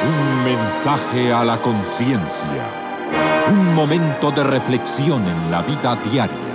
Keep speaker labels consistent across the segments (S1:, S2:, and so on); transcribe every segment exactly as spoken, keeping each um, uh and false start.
S1: Un mensaje a la conciencia. Un momento de reflexión en la vida diaria.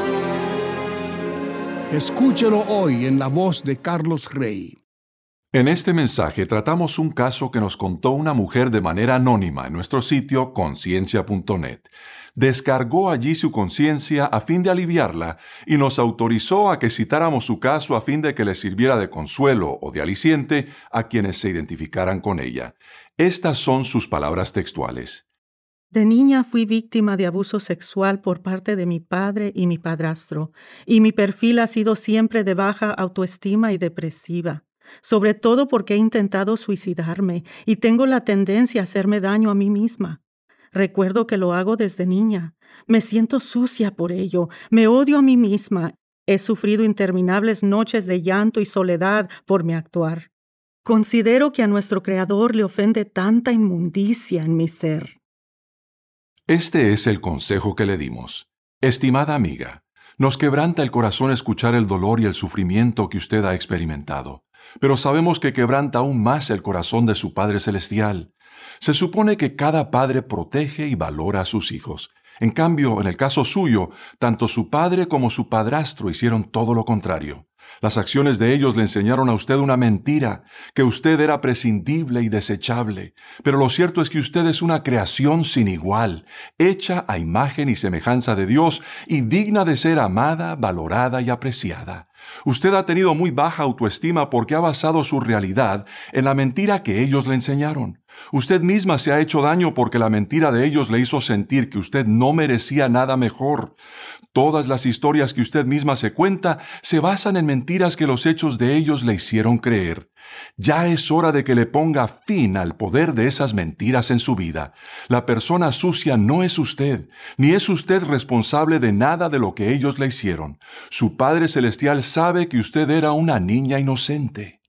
S2: Escúchelo hoy en la voz de Carlos Rey.
S3: En este mensaje tratamos un caso que nos contó una mujer de manera anónima en nuestro sitio conciencia punto net. Descargó allí su conciencia a fin de aliviarla y nos autorizó a que citáramos su caso a fin de que le sirviera de consuelo o de aliciente a quienes se identificaran con ella. Estas son sus palabras textuales.
S4: De niña fui víctima de abuso sexual por parte de mi padre y mi padrastro, y mi perfil ha sido siempre de baja autoestima y depresiva, sobre todo porque he intentado suicidarme y tengo la tendencia a hacerme daño a mí misma. Recuerdo que lo hago desde niña. Me siento sucia por ello, me odio a mí misma. He sufrido interminables noches de llanto y soledad por mi actuar. Considero que a nuestro Creador le ofende tanta inmundicia en mi ser.
S3: Este es el consejo que le dimos. Estimada amiga, nos quebranta el corazón escuchar el dolor y el sufrimiento que usted ha experimentado, pero sabemos que quebranta aún más el corazón de su Padre Celestial. Se supone que cada padre protege y valora a sus hijos. En cambio, en el caso suyo, tanto su padre como su padrastro hicieron todo lo contrario. Las acciones de ellos le enseñaron a usted una mentira, que usted era prescindible y desechable. Pero lo cierto es que usted es una creación sin igual, hecha a imagen y semejanza de Dios y digna de ser amada, valorada y apreciada. Usted ha tenido muy baja autoestima porque ha basado su realidad en la mentira que ellos le enseñaron. Usted misma se ha hecho daño porque la mentira de ellos le hizo sentir que usted no merecía nada mejor. Todas las historias que usted misma se cuenta se basan en mentiras que los hechos de ellos le hicieron creer. Ya es hora de que le ponga fin al poder de esas mentiras en su vida. La persona sucia no es usted, ni es usted responsable de nada de lo que ellos le hicieron. Su Padre Celestial sabe que usted era una niña inocente.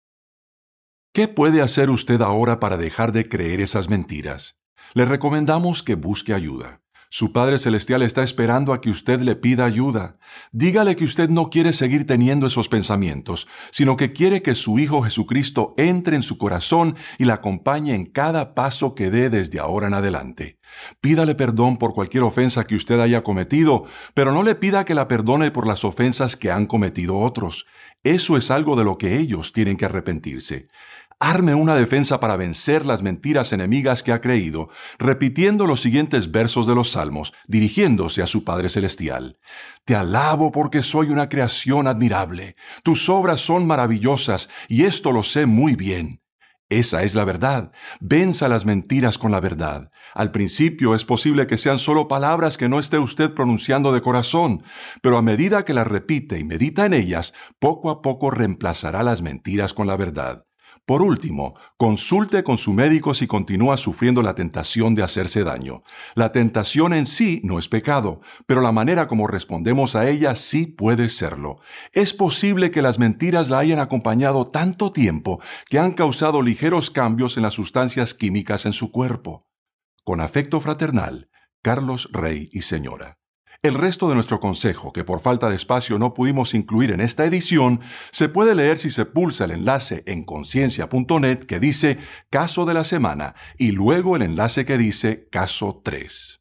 S3: ¿Qué puede hacer usted ahora para dejar de creer esas mentiras? Le recomendamos que busque ayuda. Su Padre Celestial está esperando a que usted le pida ayuda. Dígale que usted no quiere seguir teniendo esos pensamientos, sino que quiere que su Hijo Jesucristo entre en su corazón y la acompañe en cada paso que dé desde ahora en adelante. Pídale perdón por cualquier ofensa que usted haya cometido, pero no le pida que la perdone por las ofensas que han cometido otros. Eso es algo de lo que ellos tienen que arrepentirse. Arme una defensa para vencer las mentiras enemigas que ha creído, repitiendo los siguientes versos de los Salmos, dirigiéndose a su Padre Celestial. Te alabo porque soy una creación admirable. Tus obras son maravillosas, y esto lo sé muy bien. Esa es la verdad. Venza las mentiras con la verdad. Al principio es posible que sean solo palabras que no esté usted pronunciando de corazón, pero a medida que las repite y medita en ellas, poco a poco reemplazará las mentiras con la verdad. Por último, consulte con su médico si continúa sufriendo la tentación de hacerse daño. La tentación en sí no es pecado, pero la manera como respondemos a ella sí puede serlo. Es posible que las mentiras la hayan acompañado tanto tiempo que han causado ligeros cambios en las sustancias químicas en su cuerpo. Con afecto fraternal, Carlos Rey y señora. El resto de nuestro consejo, que por falta de espacio no pudimos incluir en esta edición, se puede leer si se pulsa el enlace en conciencia punto net que dice Caso de la Semana y luego el enlace que dice Caso tres.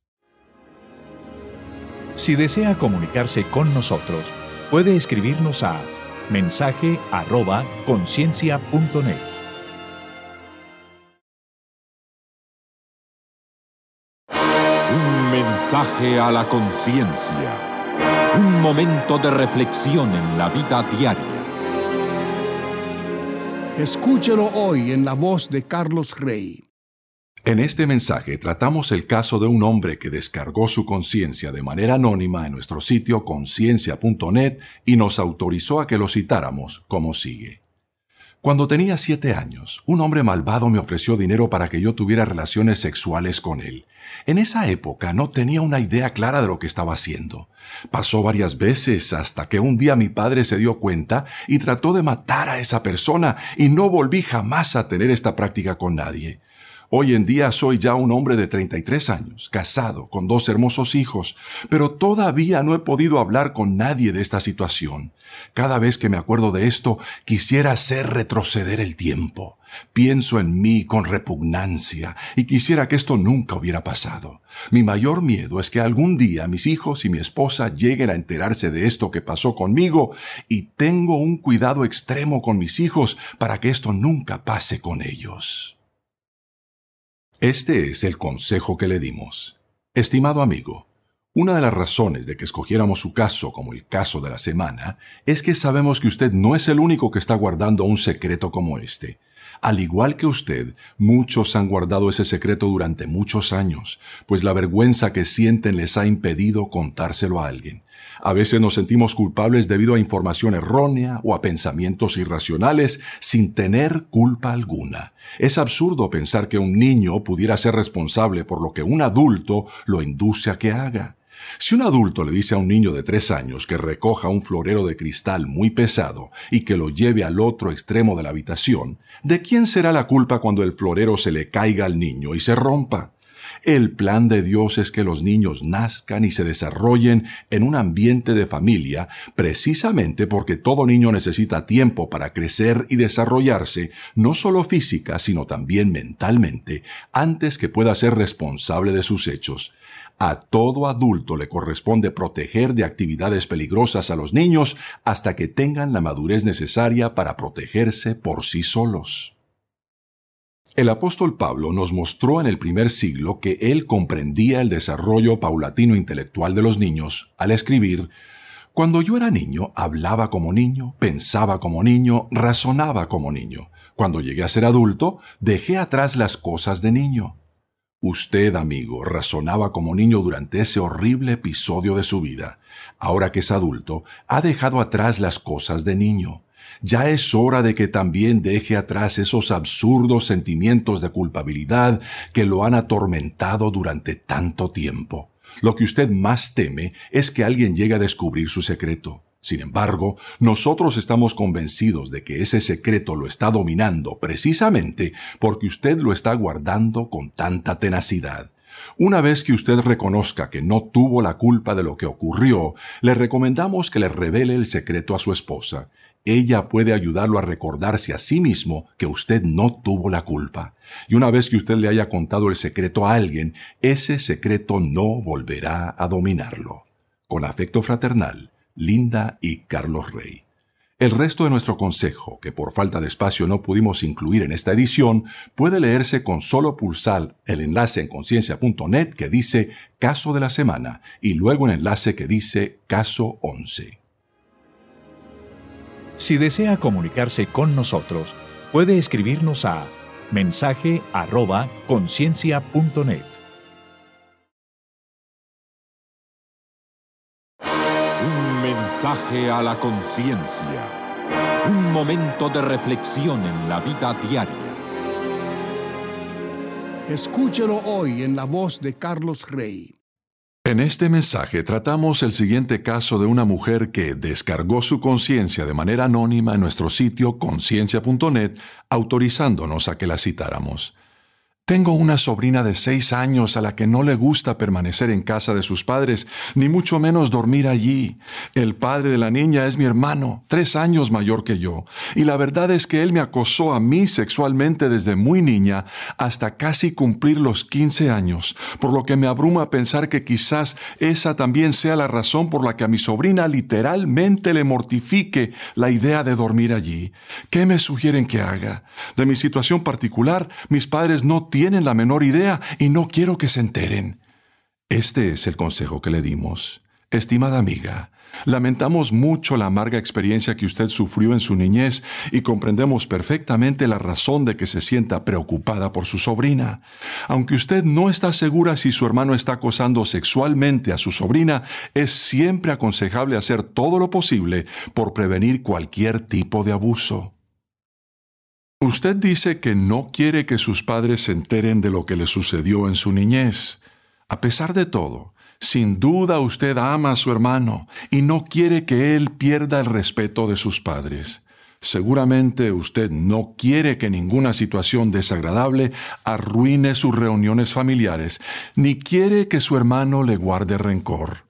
S5: Si desea comunicarse con nosotros, puede escribirnos a mensaje arroba conciencia punto net.
S1: Mensaje a la conciencia. Un momento de reflexión en la vida diaria.
S2: Escúchelo hoy en la voz de Carlos Rey.
S3: En este mensaje tratamos el caso de un hombre que descargó su conciencia de manera anónima en nuestro sitio conciencia punto net y nos autorizó a que lo citáramos como sigue. Cuando tenía siete años, un hombre malvado me ofreció dinero para que yo tuviera relaciones sexuales con él. En esa época no tenía una idea clara de lo que estaba haciendo. Pasó varias veces hasta que un día mi padre se dio cuenta y trató de matar a esa persona y no volví jamás a tener esta práctica con nadie. Hoy en día soy ya un hombre de treinta y tres años, casado, con dos hermosos hijos, pero todavía no he podido hablar con nadie de esta situación. Cada vez que me acuerdo de esto, quisiera hacer retroceder el tiempo. Pienso en mí con repugnancia y quisiera que esto nunca hubiera pasado. Mi mayor miedo es que algún día mis hijos y mi esposa lleguen a enterarse de esto que pasó conmigo y tengo un cuidado extremo con mis hijos para que esto nunca pase con ellos. Este es el consejo que le dimos. Estimado amigo, una de las razones de que escogiéramos su caso como el caso de la semana es que sabemos que usted no es el único que está guardando un secreto como este. Al igual que usted, muchos han guardado ese secreto durante muchos años, pues la vergüenza que sienten les ha impedido contárselo a alguien. A veces nos sentimos culpables debido a información errónea o a pensamientos irracionales sin tener culpa alguna. Es absurdo pensar que un niño pudiera ser responsable por lo que un adulto lo induce a que haga. Si un adulto le dice a un niño de tres años que recoja un florero de cristal muy pesado y que lo lleve al otro extremo de la habitación, ¿de quién será la culpa cuando el florero se le caiga al niño y se rompa? El plan de Dios es que los niños nazcan y se desarrollen en un ambiente de familia, precisamente porque todo niño necesita tiempo para crecer y desarrollarse, no solo física, sino también mentalmente, antes que pueda ser responsable de sus hechos. A todo adulto le corresponde proteger de actividades peligrosas a los niños hasta que tengan la madurez necesaria para protegerse por sí solos. El apóstol Pablo nos mostró en el primer siglo que él comprendía el desarrollo paulatino intelectual de los niños al escribir: «Cuando yo era niño, hablaba como niño, pensaba como niño, razonaba como niño. Cuando llegué a ser adulto, dejé atrás las cosas de niño». Usted, amigo, razonaba como niño durante ese horrible episodio de su vida. Ahora que es adulto, ha dejado atrás las cosas de niño. Ya es hora de que también deje atrás esos absurdos sentimientos de culpabilidad que lo han atormentado durante tanto tiempo. Lo que usted más teme es que alguien llegue a descubrir su secreto. Sin embargo, nosotros estamos convencidos de que ese secreto lo está dominando precisamente porque usted lo está guardando con tanta tenacidad. Una vez que usted reconozca que no tuvo la culpa de lo que ocurrió, le recomendamos que le revele el secreto a su esposa. Ella puede ayudarlo a recordarse a sí mismo que usted no tuvo la culpa. Y una vez que usted le haya contado el secreto a alguien, ese secreto no volverá a dominarlo. Con afecto fraternal, Linda y Carlos Rey. El resto de nuestro consejo, que por falta de espacio no pudimos incluir en esta edición, puede leerse con solo pulsar el enlace en conciencia punto net que dice Caso de la Semana y luego el enlace que dice Caso once.
S5: Si desea comunicarse con nosotros, puede escribirnos a mensaje arroba conciencia punto net.
S1: Un mensaje a la conciencia. Un momento de reflexión en la vida diaria.
S2: Escúchelo hoy en la voz de Carlos Rey.
S3: En este mensaje tratamos el siguiente caso de una mujer que descargó su conciencia de manera anónima en nuestro sitio conciencia punto net, autorizándonos a que la citáramos. Tengo una sobrina de seis años a la que no le gusta permanecer en casa de sus padres, ni mucho menos dormir allí. El padre de la niña es mi hermano, tres años mayor que yo, y la verdad es que él me acosó a mí sexualmente desde muy niña hasta casi cumplir los quince años, por lo que me abruma pensar que quizás esa también sea la razón por la que a mi sobrina literalmente le mortifique la idea de dormir allí. ¿Qué me sugieren que haga? De mi situación particular, mis padres no tienen la menor idea y no quiero que se enteren. Este es el consejo que le dimos. Estimada amiga, lamentamos mucho la amarga experiencia que usted sufrió en su niñez y comprendemos perfectamente la razón de que se sienta preocupada por su sobrina. Aunque usted no está segura si su hermano está acosando sexualmente a su sobrina, es siempre aconsejable hacer todo lo posible por prevenir cualquier tipo de abuso. Usted dice que no quiere que sus padres se enteren de lo que le sucedió en su niñez. A pesar de todo, sin duda usted ama a su hermano y no quiere que él pierda el respeto de sus padres. Seguramente usted no quiere que ninguna situación desagradable arruine sus reuniones familiares, ni quiere que su hermano le guarde rencor.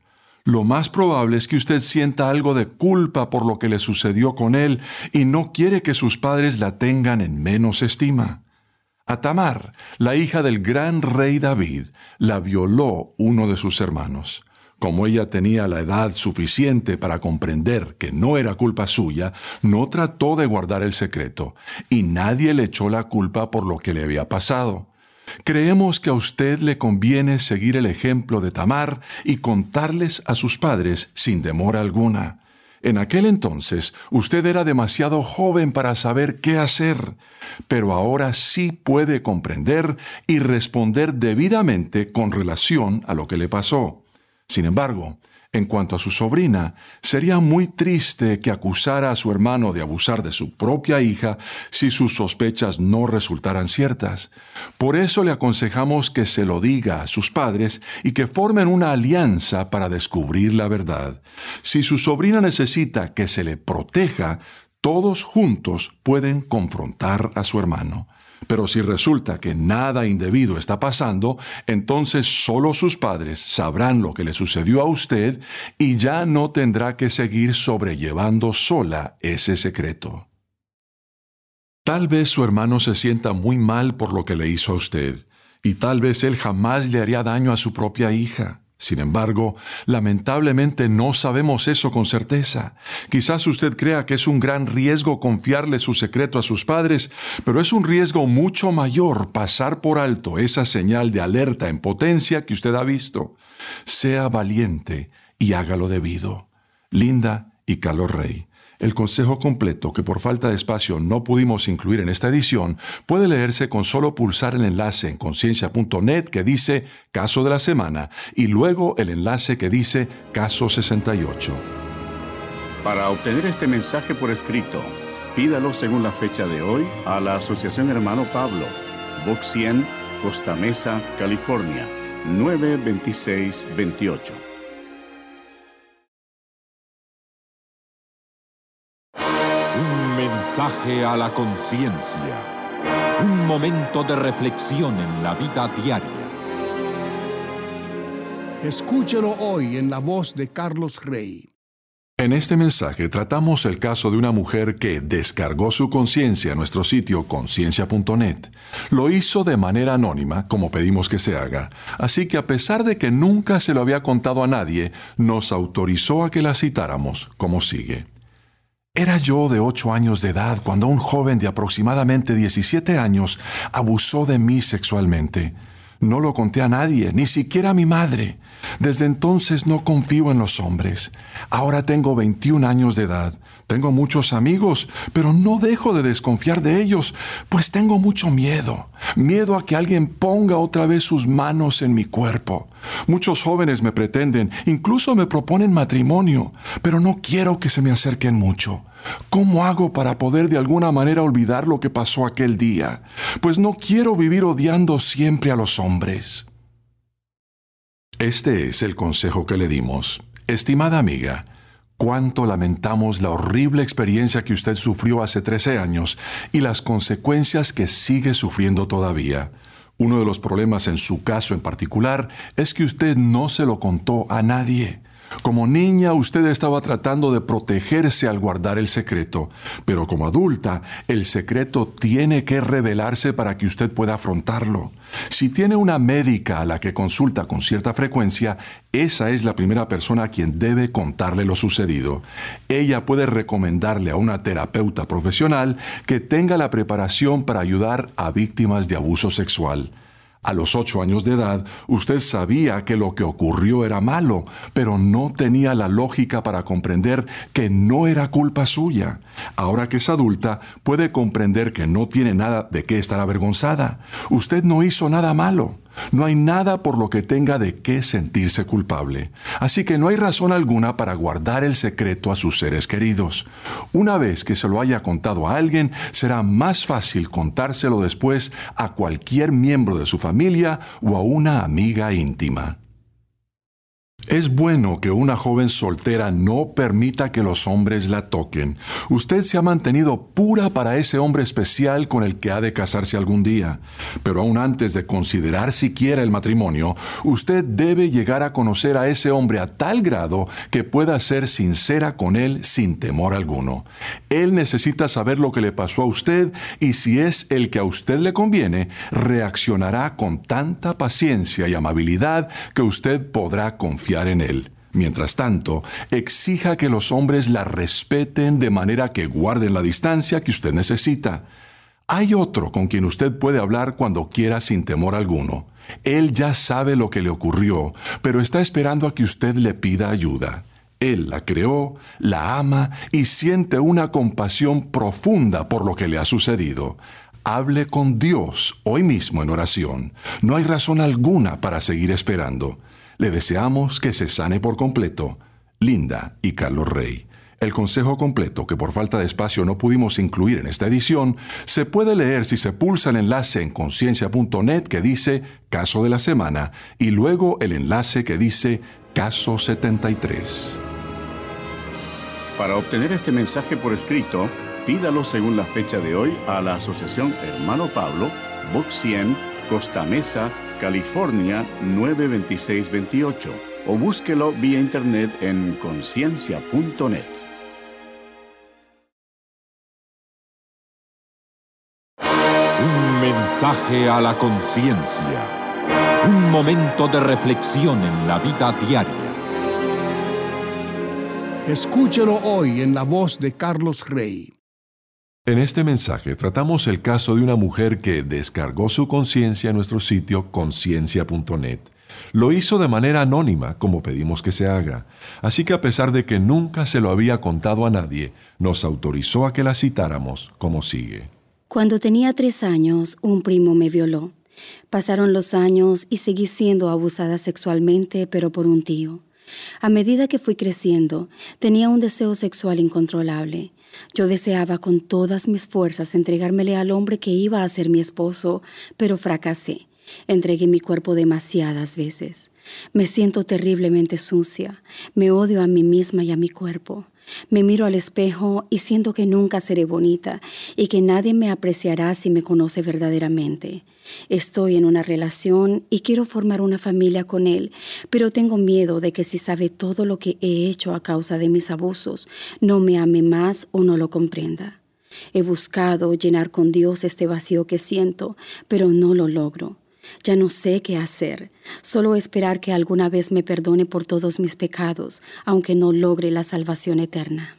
S3: Lo más probable es que usted sienta algo de culpa por lo que le sucedió con él y no quiere que sus padres la tengan en menos estima. A Tamar, la hija del gran rey David, la violó uno de sus hermanos. Como ella tenía la edad suficiente para comprender que no era culpa suya, no trató de guardar el secreto, y nadie le echó la culpa por lo que le había pasado. Creemos que a usted le conviene seguir el ejemplo de Tamar y contarles a sus padres sin demora alguna. En aquel entonces, usted era demasiado joven para saber qué hacer, pero ahora sí puede comprender y responder debidamente con relación a lo que le pasó. Sin embargo, en cuanto a su sobrina, sería muy triste que acusara a su hermano de abusar de su propia hija si sus sospechas no resultaran ciertas. Por eso le aconsejamos que se lo diga a sus padres y que formen una alianza para descubrir la verdad. Si su sobrina necesita que se le proteja, todos juntos pueden confrontar a su hermano. Pero si resulta que nada indebido está pasando, entonces solo sus padres sabrán lo que le sucedió a usted y ya no tendrá que seguir sobrellevando sola ese secreto. Tal vez su hermano se sienta muy mal por lo que le hizo a usted, y tal vez él jamás le haría daño a su propia hija. Sin embargo, lamentablemente no sabemos eso con certeza. Quizás usted crea que es un gran riesgo confiarle su secreto a sus padres, pero es un riesgo mucho mayor pasar por alto esa señal de alerta en potencia que usted ha visto. Sea valiente y hágalo debido. Linda y Carlos Rey. El consejo completo, que por falta de espacio no pudimos incluir en esta edición, puede leerse con solo pulsar el enlace en conciencia punto net que dice Caso de la Semana y luego el enlace que dice Caso sesenta y ocho.
S2: Para obtener este mensaje por escrito, pídalo según la fecha de hoy a la Asociación Hermano Pablo, Box cien, Costa Mesa, California, nueve veintiséis veintiocho.
S1: Mensaje a la conciencia. Un momento de reflexión en la vida diaria.
S2: Escúchelo hoy en la voz de Carlos Rey.
S3: En este mensaje tratamos el caso de una mujer que descargó su conciencia a nuestro sitio conciencia punto net. Lo hizo de manera anónima, como pedimos que se haga, así que a pesar de que nunca se lo había contado a nadie, nos autorizó a que la citáramos como sigue. Era yo de ocho años de edad cuando un joven de aproximadamente diecisiete años abusó de mí sexualmente. No lo conté a nadie, ni siquiera a mi madre. Desde entonces no confío en los hombres. Ahora tengo veintiún años de edad. Tengo muchos amigos, pero no dejo de desconfiar de ellos, pues tengo mucho miedo. Miedo a que alguien ponga otra vez sus manos en mi cuerpo. Muchos jóvenes me pretenden, incluso me proponen matrimonio, pero no quiero que se me acerquen mucho. ¿Cómo hago para poder de alguna manera olvidar lo que pasó aquel día? Pues no quiero vivir odiando siempre a los hombres. Este es el consejo que le dimos. Estimada amiga, cuánto lamentamos la horrible experiencia que usted sufrió hace trece años y las consecuencias que sigue sufriendo todavía. Uno de los problemas en su caso en particular es que usted no se lo contó a nadie. Como niña, usted estaba tratando de protegerse al guardar el secreto, pero como adulta, el secreto tiene que revelarse para que usted pueda afrontarlo. Si tiene una médica a la que consulta con cierta frecuencia, esa es la primera persona a quien debe contarle lo sucedido. Ella puede recomendarle a una terapeuta profesional que tenga la preparación para ayudar a víctimas de abuso sexual. A los ocho años de edad, usted sabía que lo que ocurrió era malo, pero no tenía la lógica para comprender que no era culpa suya. Ahora que es adulta, puede comprender que no tiene nada de qué estar avergonzada. Usted no hizo nada malo. No hay nada por lo que tenga de qué sentirse culpable. Así que no hay razón alguna para guardar el secreto a sus seres queridos. Una vez que se lo haya contado a alguien, será más fácil contárselo después a cualquier miembro de su familia o a una amiga íntima. Es bueno que una joven soltera no permita que los hombres la toquen. Usted se ha mantenido pura para ese hombre especial con el que ha de casarse algún día. Pero aún antes de considerar siquiera el matrimonio, usted debe llegar a conocer a ese hombre a tal grado que pueda ser sincera con él sin temor alguno. Él necesita saber lo que le pasó a usted y si es el que a usted le conviene, reaccionará con tanta paciencia y amabilidad que usted podrá confiar en él. Mientras tanto, exija que los hombres la respeten de manera que guarden la distancia que usted necesita. Hay otro con quien usted puede hablar cuando quiera sin temor alguno. Él ya sabe lo que le ocurrió, pero está esperando a que usted le pida ayuda. Él la creó, la ama y siente una compasión profunda por lo que le ha sucedido. Hable con Dios hoy mismo en oración. No hay razón alguna para seguir esperando. Le deseamos que se sane por completo. Linda y Carlos Rey. El consejo completo, que por falta de espacio no pudimos incluir en esta edición, se puede leer si se pulsa el enlace en conciencia punto net que dice Caso de la Semana y luego el enlace que dice Caso setenta y tres.
S2: Para obtener este mensaje por escrito, pídalo según la fecha de hoy a la Asociación Hermano Pablo, Box cien, Costa Mesa, California nueve dos seis dos ocho, o búsquelo vía internet en conciencia punto net.
S1: Un mensaje a la conciencia. Un momento de reflexión en la vida diaria.
S6: Escúchelo hoy en la voz de Carlos Rey.
S3: En este mensaje tratamos el caso de una mujer que descargó su conciencia en nuestro sitio conciencia punto net. Lo hizo de manera anónima, como pedimos que se haga. Así que a pesar de que nunca se lo había contado a nadie, nos autorizó a que la citáramos como sigue.
S7: Cuando tenía tres años, un primo me violó. Pasaron los años y seguí siendo abusada sexualmente, pero por un tío. A medida que fui creciendo, tenía un deseo sexual incontrolable. Yo deseaba con todas mis fuerzas entregármele al hombre que iba a ser mi esposo, pero fracasé. Entregué mi cuerpo demasiadas veces. Me siento terriblemente sucia. Me odio a mí misma y a mi cuerpo. Me miro al espejo y siento que nunca seré bonita y que nadie me apreciará si me conoce verdaderamente. Estoy en una relación y quiero formar una familia con él, pero tengo miedo de que si sabe todo lo que he hecho a causa de mis abusos, no me ame más o no lo comprenda. He buscado llenar con Dios este vacío que siento, pero no lo logro. Ya no sé qué hacer, solo esperar que alguna vez me perdone por todos mis pecados, aunque no logre la salvación eterna.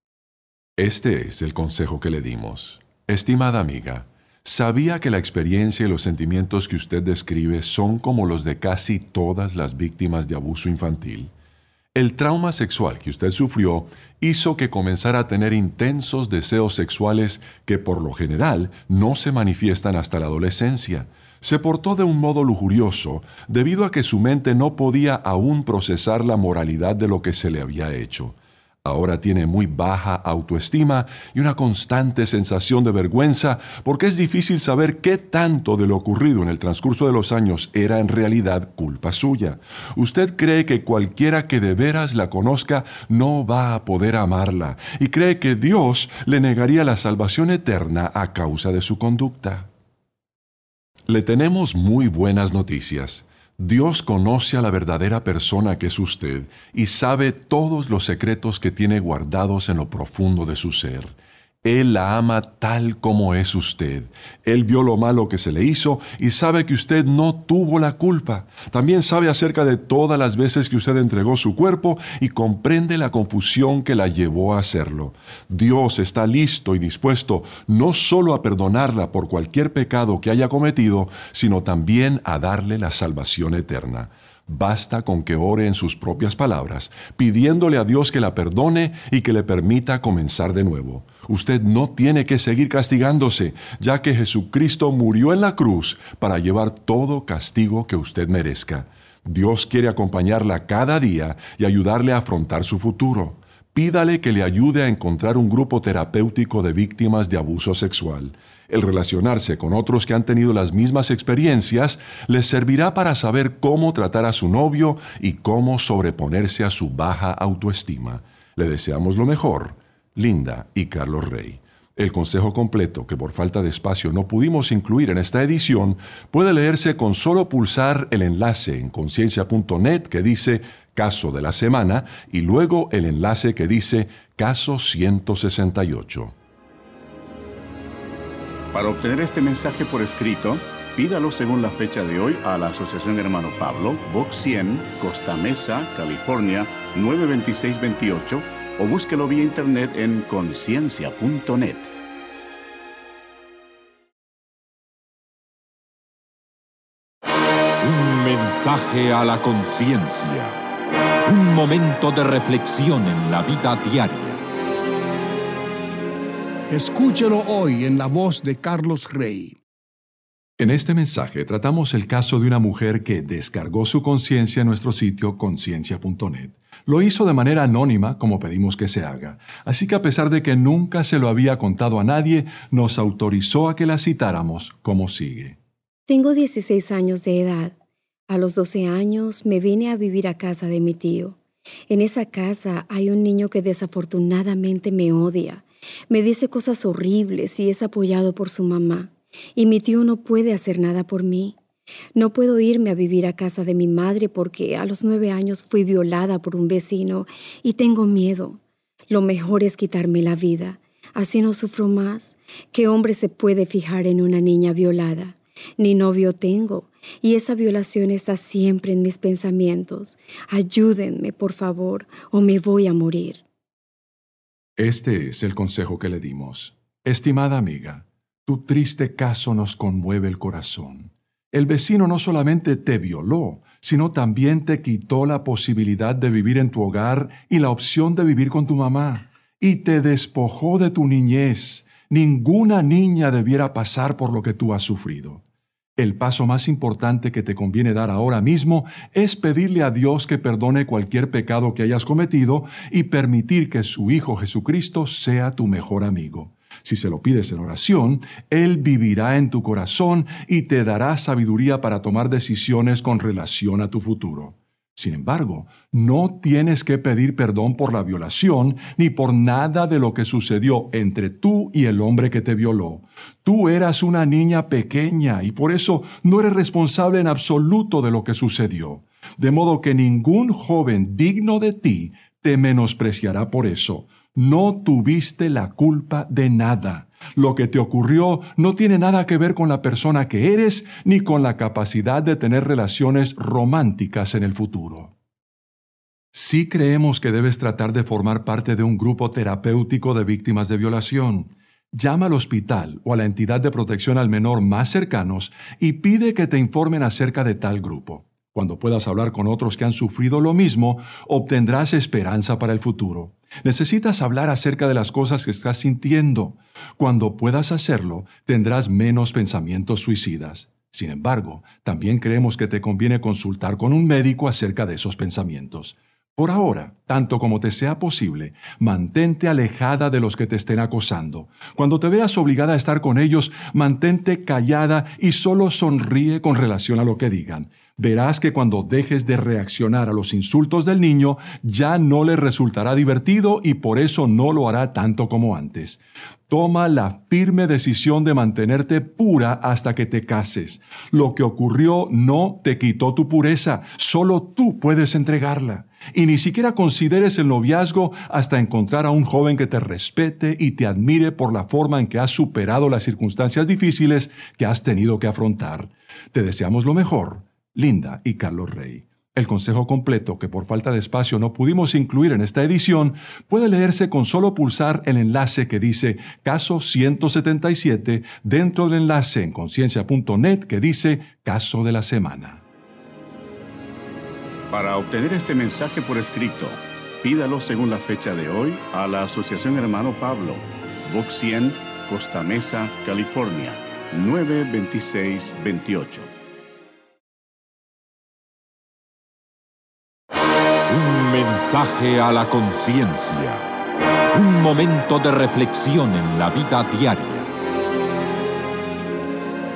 S3: Este es el consejo que le dimos. Estimada amiga, ¿sabía que la experiencia y los sentimientos que usted describe son como los de casi todas las víctimas de abuso infantil? El trauma sexual que usted sufrió hizo que comenzara a tener intensos deseos sexuales que por lo general no se manifiestan hasta la adolescencia. Se portó de un modo lujurioso debido a que su mente no podía aún procesar la moralidad de lo que se le había hecho. Ahora tiene muy baja autoestima y una constante sensación de vergüenza porque es difícil saber qué tanto de lo ocurrido en el transcurso de los años era en realidad culpa suya. Usted cree que cualquiera que de veras la conozca no va a poder amarla y cree que Dios le negaría la salvación eterna a causa de su conducta. Le tenemos muy buenas noticias. Dios conoce a la verdadera persona que es usted y sabe todos los secretos que tiene guardados en lo profundo de su ser. Él la ama tal como es usted. Él vio lo malo que se le hizo y sabe que usted no tuvo la culpa. También sabe acerca de todas las veces que usted entregó su cuerpo y comprende la confusión que la llevó a hacerlo. Dios está listo y dispuesto no solo a perdonarla por cualquier pecado que haya cometido, sino también a darle la salvación eterna. Basta con que ore en sus propias palabras, pidiéndole a Dios que la perdone y que le permita comenzar de nuevo. Usted no tiene que seguir castigándose, ya que Jesucristo murió en la cruz para llevar todo castigo que usted merezca. Dios quiere acompañarla cada día y ayudarle a afrontar su futuro. Pídale que le ayude a encontrar un grupo terapéutico de víctimas de abuso sexual. El relacionarse con otros que han tenido las mismas experiencias les servirá para saber cómo tratar a su novio y cómo sobreponerse a su baja autoestima. Le deseamos lo mejor, Linda y Carlos Rey. El consejo completo, que por falta de espacio no pudimos incluir en esta edición, puede leerse con solo pulsar el enlace en conciencia punto net que dice Caso de la Semana y luego el enlace que dice Caso ciento sesenta y ocho.
S2: Para obtener este mensaje por escrito, pídalo según la fecha de hoy a la Asociación Hermano Pablo, Box cien, Costa Mesa, California, nueve dos seis dos ocho, o búsquelo vía internet en conciencia punto net.
S1: Un mensaje a la conciencia. Un momento de reflexión en la vida diaria.
S6: Escúchelo hoy en la voz de Carlos Rey.
S3: En este mensaje tratamos el caso de una mujer que descargó su conciencia en nuestro sitio conciencia punto net. Lo hizo de manera anónima, como pedimos que se haga. Así que a pesar de que nunca se lo había contado a nadie, nos autorizó a que la citáramos como sigue.
S7: Tengo dieciséis años de edad. A los doce años me vine a vivir a casa de mi tío. En esa casa hay un niño que desafortunadamente me odia. Me dice cosas horribles y es apoyado por su mamá. Y mi tío no puede hacer nada por mí. No puedo irme a vivir a casa de mi madre porque a los nueve años fui violada por un vecino y tengo miedo. Lo mejor es quitarme la vida. Así no sufro más. ¿Qué hombre se puede fijar en una niña violada? Ni novio tengo, y esa violación está siempre en mis pensamientos. Ayúdenme, por favor, o me voy a morir.
S3: Este es el consejo que le dimos. Estimada amiga, tu triste caso nos conmueve el corazón. El vecino no solamente te violó, sino también te quitó la posibilidad de vivir en tu hogar y la opción de vivir con tu mamá, y te despojó de tu niñez. Ninguna niña debiera pasar por lo que tú has sufrido. El paso más importante que te conviene dar ahora mismo es pedirle a Dios que perdone cualquier pecado que hayas cometido y permitir que su Hijo Jesucristo sea tu mejor amigo. Si se lo pides en oración, Él vivirá en tu corazón y te dará sabiduría para tomar decisiones con relación a tu futuro. Sin embargo, no tienes que pedir perdón por la violación ni por nada de lo que sucedió entre tú y el hombre que te violó. Tú eras una niña pequeña y por eso no eres responsable en absoluto de lo que sucedió. De modo que ningún joven digno de ti te menospreciará por eso. No tuviste la culpa de nada. Lo que te ocurrió no tiene nada que ver con la persona que eres ni con la capacidad de tener relaciones románticas en el futuro. Sí creemos que debes tratar de formar parte de un grupo terapéutico de víctimas de violación. Llama al hospital o a la entidad de protección al menor más cercanos y pide que te informen acerca de tal grupo. Cuando puedas hablar con otros que han sufrido lo mismo, obtendrás esperanza para el futuro. Necesitas hablar acerca de las cosas que estás sintiendo. Cuando puedas hacerlo, tendrás menos pensamientos suicidas. Sin embargo, también creemos que te conviene consultar con un médico acerca de esos pensamientos. Por ahora, tanto como te sea posible, mantente alejada de los que te estén acosando. Cuando te veas obligada a estar con ellos, mantente callada y solo sonríe con relación a lo que digan. Verás que cuando dejes de reaccionar a los insultos del niño, ya no le resultará divertido y por eso no lo hará tanto como antes. Toma la firme decisión de mantenerte pura hasta que te cases. Lo que ocurrió no te quitó tu pureza, solo tú puedes entregarla. Y ni siquiera consideres el noviazgo hasta encontrar a un joven que te respete y te admire por la forma en que has superado las circunstancias difíciles que has tenido que afrontar. Te deseamos lo mejor, Linda y Carlos Rey. El consejo completo, que por falta de espacio no pudimos incluir en esta edición, puede leerse con solo pulsar el enlace que dice Caso ciento setenta y siete dentro del enlace en conciencia punto net que dice Caso de la Semana.
S2: Para obtener este mensaje por escrito, pídalo según la fecha de hoy a la Asociación Hermano Pablo, Box cien, Costa Mesa, California, nueve dos seis dos ocho.
S1: Un mensaje a la conciencia. Un momento de reflexión en la vida diaria.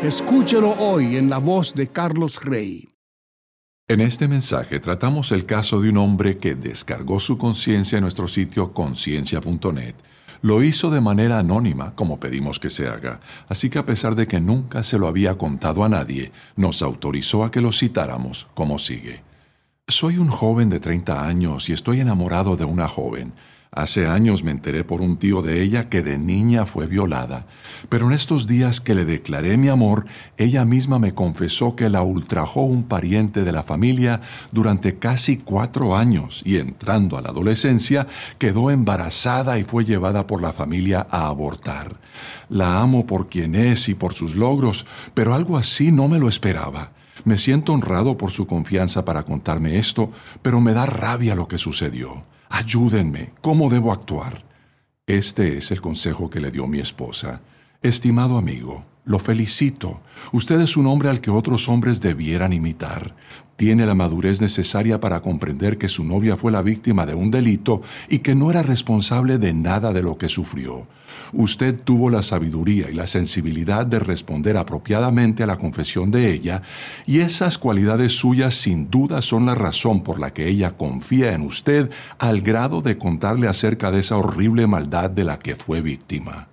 S6: Escúchelo hoy en la voz de Carlos Rey.
S3: En este mensaje tratamos el caso de un hombre que descargó su conciencia en nuestro sitio conciencia punto net. Lo hizo de manera anónima, como pedimos que se haga, así que a pesar de que nunca se lo había contado a nadie, nos autorizó a que lo citáramos como sigue. Soy un joven de treinta años y estoy enamorado de una joven. Hace años me enteré por un tío de ella que de niña fue violada, pero en estos días que le declaré mi amor, ella misma me confesó que la ultrajó un pariente de la familia durante casi cuatro años y entrando a la adolescencia quedó embarazada y fue llevada por la familia a abortar. La amo por quien es y por sus logros, pero algo así no me lo esperaba. Me siento honrado por su confianza para contarme esto, pero me da rabia lo que sucedió. Ayúdenme, ¿cómo debo actuar? Este es el consejo que le dio mi esposa. Estimado amigo, lo felicito. Usted es un hombre al que otros hombres debieran imitar. Tiene la madurez necesaria para comprender que su novia fue la víctima de un delito y que no era responsable de nada de lo que sufrió. Usted tuvo la sabiduría y la sensibilidad de responder apropiadamente a la confesión de ella, y esas cualidades suyas sin duda son la razón por la que ella confía en usted al grado de contarle acerca de esa horrible maldad de la que fue víctima.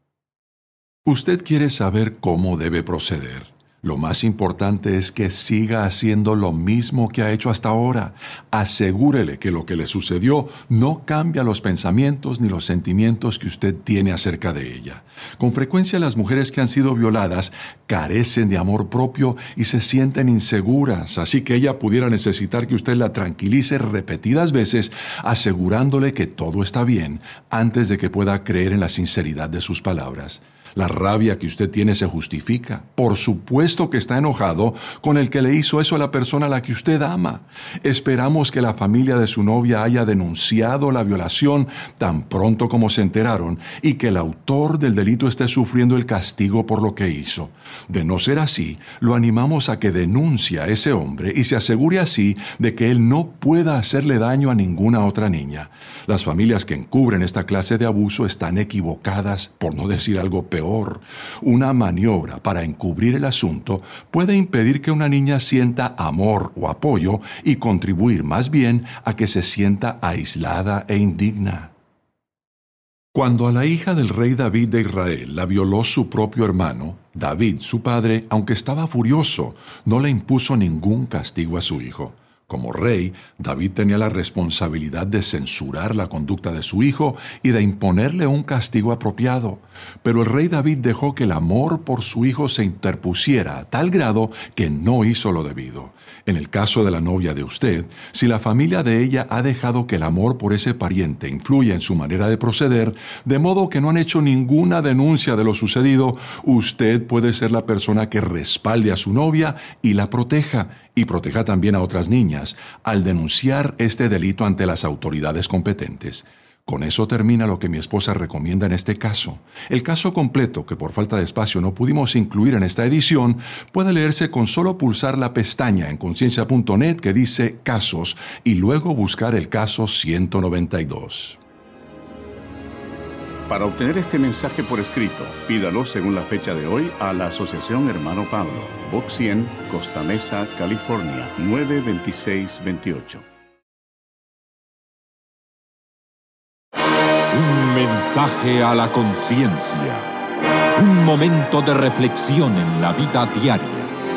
S3: Usted quiere saber cómo debe proceder. Lo más importante es que siga haciendo lo mismo que ha hecho hasta ahora. Asegúrele que lo que le sucedió no cambia los pensamientos ni los sentimientos que usted tiene acerca de ella. Con frecuencia las mujeres que han sido violadas carecen de amor propio y se sienten inseguras, así que ella pudiera necesitar que usted la tranquilice repetidas veces, asegurándole que todo está bien antes de que pueda creer en la sinceridad de sus palabras. La rabia que usted tiene se justifica. Por supuesto que está enojado con el que le hizo eso a la persona a la que usted ama. Esperamos que la familia de su novia haya denunciado la violación tan pronto como se enteraron y que el autor del delito esté sufriendo el castigo por lo que hizo. De no ser así, lo animamos a que denuncie a ese hombre y se asegure así de que él no pueda hacerle daño a ninguna otra niña. Las familias que encubren esta clase de abuso están equivocadas, por no decir algo peor. Una maniobra para encubrir el asunto puede impedir que una niña sienta amor o apoyo y contribuir más bien a que se sienta aislada e indigna. Cuando a la hija del rey David de Israel la violó su propio hermano, David, su padre, aunque estaba furioso, no le impuso ningún castigo a su hijo. Como rey, David tenía la responsabilidad de censurar la conducta de su hijo y de imponerle un castigo apropiado. Pero el rey David dejó que el amor por su hijo se interpusiera a tal grado que no hizo lo debido. En el caso de la novia de usted, si la familia de ella ha dejado que el amor por ese pariente influya en su manera de proceder, de modo que no han hecho ninguna denuncia de lo sucedido, usted puede ser la persona que respalde a su novia y la proteja, y proteja también a otras niñas, al denunciar este delito ante las autoridades competentes. Con eso termina lo que mi esposa recomienda en este caso. El caso completo, que por falta de espacio no pudimos incluir en esta edición, puede leerse con solo pulsar la pestaña en conciencia punto net que dice Casos y luego buscar el caso ciento noventa y dos.
S2: Para obtener este mensaje por escrito, pídalo según la fecha de hoy a la Asociación Hermano Pablo, Box cien, Costa Mesa, California, nueve veintiséis veintiocho.
S1: Un mensaje a la conciencia. Un momento de reflexión en la vida diaria.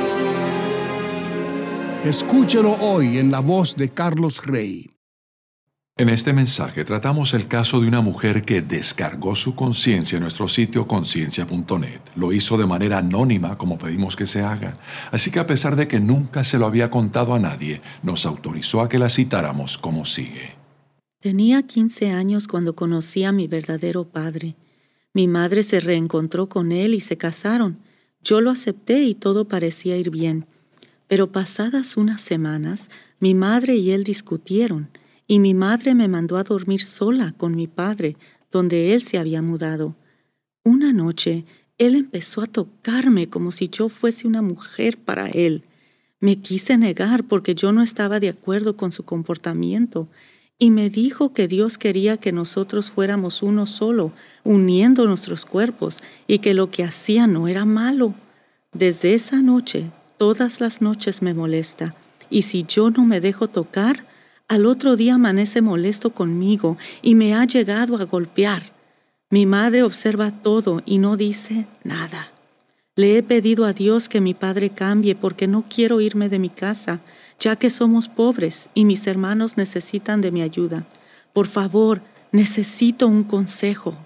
S6: Escúchelo hoy en la voz de Carlos Rey.
S3: En este mensaje tratamos el caso de una mujer que descargó su conciencia en nuestro sitio conciencia punto net. Lo hizo de manera anónima, como pedimos que se haga. Así que a pesar de que nunca se lo había contado a nadie, nos autorizó a que la citáramos como sigue.
S4: Tenía quince años cuando conocí a mi verdadero padre. Mi madre se reencontró con él y se casaron. Yo lo acepté y todo parecía ir bien. Pero pasadas unas semanas, mi madre y él discutieron, y mi madre me mandó a dormir sola con mi padre, donde él se había mudado. Una noche, él empezó a tocarme como si yo fuese una mujer para él. Me quise negar porque yo no estaba de acuerdo con su comportamiento, y me dijo que Dios quería que nosotros fuéramos uno solo, uniendo nuestros cuerpos, y que lo que hacía no era malo. Desde esa noche, todas las noches me molesta, y si yo no me dejo tocar, al otro día amanece molesto conmigo y me ha llegado a golpear. Mi madre observa todo y no dice nada. Le he pedido a Dios que mi padre cambie porque no quiero irme de mi casa, ya que somos pobres y mis hermanos necesitan de mi ayuda. Por favor, necesito un consejo.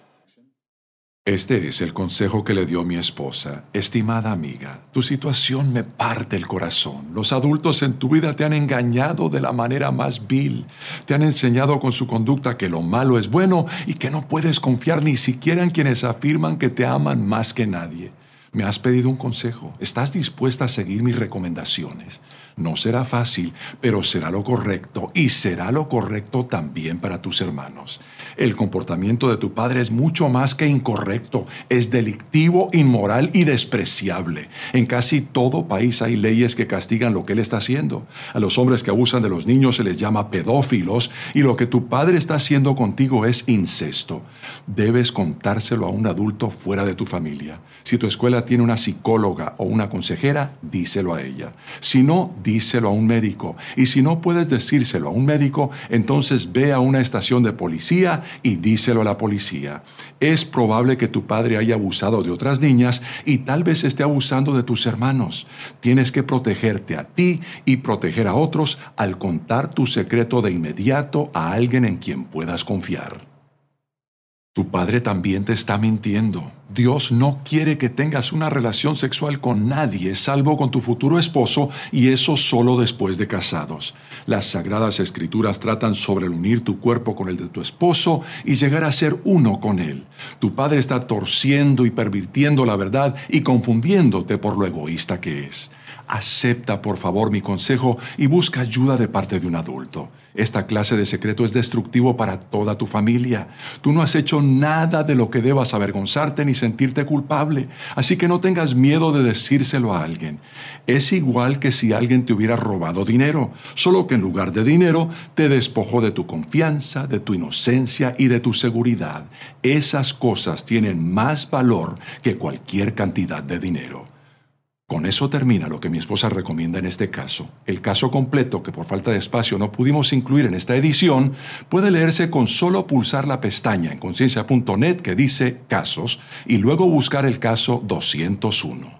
S3: Este es el consejo que le dio mi esposa. Estimada amiga, tu situación me parte el corazón. Los adultos en tu vida te han engañado de la manera más vil. Te han enseñado con su conducta que lo malo es bueno y que no puedes confiar ni siquiera en quienes afirman que te aman más que nadie. Me has pedido un consejo. ¿Estás dispuesta a seguir mis recomendaciones? No será fácil, pero será lo correcto y será lo correcto también para tus hermanos. El comportamiento de tu padre es mucho más que incorrecto, es delictivo, inmoral y despreciable. En casi todo país hay leyes que castigan lo que él está haciendo. A los hombres que abusan de los niños se les llama pedófilos y lo que tu padre está haciendo contigo es incesto. Debes contárselo a un adulto fuera de tu familia. Si tu escuela tiene una psicóloga o una consejera, díselo a ella. Si no, díselo a un médico. Y si no puedes decírselo a un médico, entonces ve a una estación de policía y díselo a la policía. Es probable que tu padre haya abusado de otras niñas y tal vez esté abusando de tus hermanos. Tienes que protegerte a ti y proteger a otros al contar tu secreto de inmediato a alguien en quien puedas confiar. Tu padre también te está mintiendo. Dios no quiere que tengas una relación sexual con nadie, salvo con tu futuro esposo, y eso solo después de casados. Las Sagradas Escrituras tratan sobre el unir tu cuerpo con el de tu esposo y llegar a ser uno con él. Tu padre está torciendo y pervirtiendo la verdad y confundiéndote por lo egoísta que es. Acepta, por favor, mi consejo y busca ayuda de parte de un adulto. Esta clase de secreto es destructivo para toda tu familia. Tú no has hecho nada de lo que debas avergonzarte ni sentirte culpable, así que no tengas miedo de decírselo a alguien. Es igual que si alguien te hubiera robado dinero, solo que en lugar de dinero te despojó de tu confianza, de tu inocencia y de tu seguridad. Esas cosas tienen más valor que cualquier cantidad de dinero. Con eso termina lo que mi esposa recomienda en este caso. El caso completo, que por falta de espacio no pudimos incluir en esta edición, puede leerse con solo pulsar la pestaña en conciencia punto net que dice Casos y luego buscar el caso doscientos uno.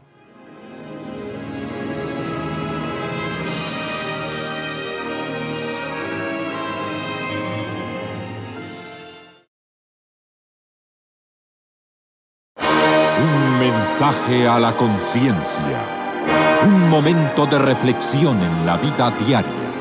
S1: Mensaje a la conciencia. Un momento de reflexión en la vida diaria.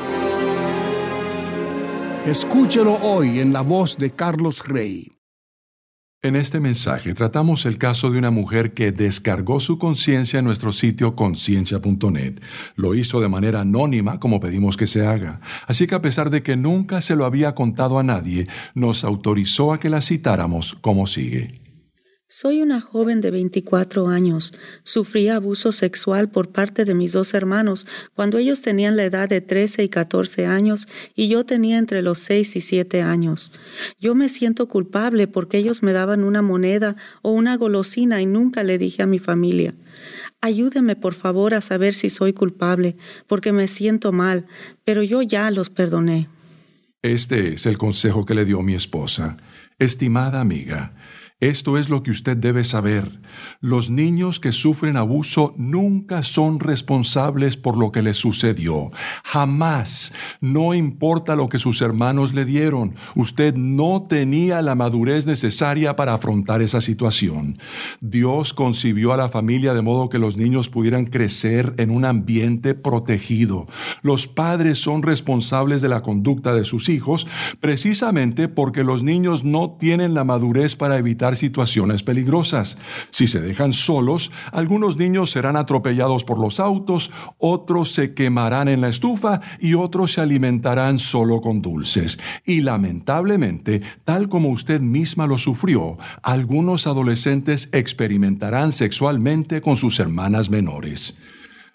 S6: Escúchelo hoy en la voz de Carlos Rey.
S3: En este mensaje tratamos el caso de una mujer que descargó su conciencia en nuestro sitio conciencia punto net. Lo hizo de manera anónima, como pedimos que se haga. Así que a pesar de que nunca se lo había contado a nadie, nos autorizó a que la citáramos como sigue.
S4: Soy una joven de veinticuatro años. Sufrí abuso sexual por parte de mis dos hermanos cuando ellos tenían la edad de trece y catorce años y yo tenía entre los seis y siete años. Yo me siento culpable porque ellos me daban una moneda o una golosina y nunca le dije a mi familia. Ayúdeme por favor a saber si soy culpable porque me siento mal, pero yo ya los perdoné.
S3: Este es el consejo que le dio mi esposa. Estimada amiga, esto es lo que usted debe saber. Los niños que sufren abuso nunca son responsables por lo que les sucedió. Jamás. No importa lo que sus hermanos le dieron. Usted no tenía la madurez necesaria para afrontar esa situación. Dios concibió a la familia de modo que los niños pudieran crecer en un ambiente protegido. Los padres son responsables de la conducta de sus hijos precisamente porque los niños no tienen la madurez para evitar situaciones peligrosas. Si se dejan solos, algunos niños serán atropellados por los autos, otros se quemarán en la estufa y otros se alimentarán solo con dulces. Y lamentablemente, tal como usted misma lo sufrió, algunos adolescentes experimentarán sexualmente con sus hermanas menores.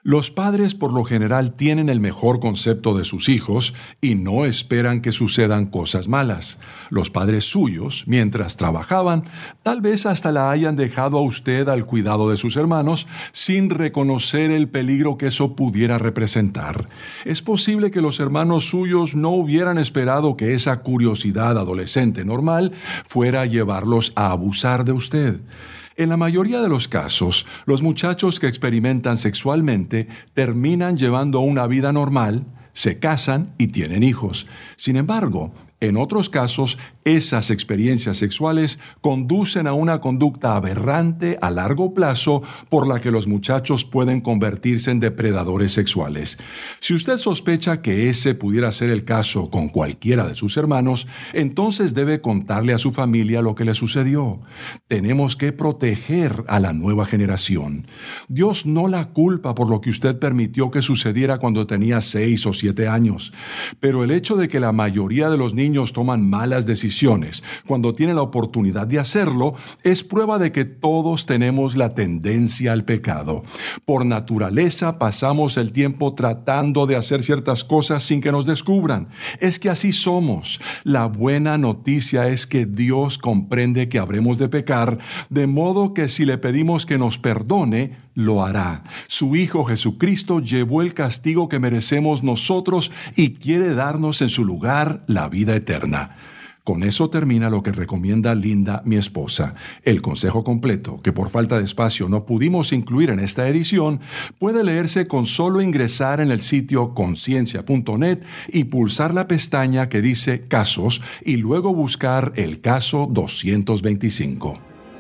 S3: Los padres por lo general tienen el mejor concepto de sus hijos y no esperan que sucedan cosas malas. Los padres suyos, mientras trabajaban, tal vez hasta la hayan dejado a usted al cuidado de sus hermanos sin reconocer el peligro que eso pudiera representar. Es posible que los hermanos suyos no hubieran esperado que esa curiosidad adolescente normal fuera a llevarlos a abusar de usted. En la mayoría de los casos, los muchachos que experimentan sexualmente terminan llevando una vida normal, se casan y tienen hijos. Sin embargo, en otros casos, esas experiencias sexuales conducen a una conducta aberrante a largo plazo por la que los muchachos pueden convertirse en depredadores sexuales. Si usted sospecha que ese pudiera ser el caso con cualquiera de sus hermanos, entonces debe contarle a su familia lo que le sucedió. Tenemos que proteger a la nueva generación. Dios no la culpa por lo que usted permitió que sucediera cuando tenía seis o siete años, pero el hecho de que la mayoría de los niños niños toman malas decisiones cuando tienen la oportunidad de hacerlo es prueba de que todos tenemos la tendencia al pecado. Por naturaleza pasamos el tiempo tratando de hacer ciertas cosas sin que nos descubran. Es que así somos. La buena noticia es que Dios comprende que habremos de pecar, de modo que si le pedimos que nos perdone, lo hará. Su Hijo Jesucristo llevó el castigo que merecemos nosotros y quiere darnos en su lugar la vida eterna. Con eso termina lo que recomienda Linda, mi esposa. El consejo completo, que por falta de espacio no pudimos incluir en esta edición, puede leerse con solo ingresar en el sitio conciencia punto net y pulsar la pestaña que dice Casos y luego buscar el caso doscientos veinticinco.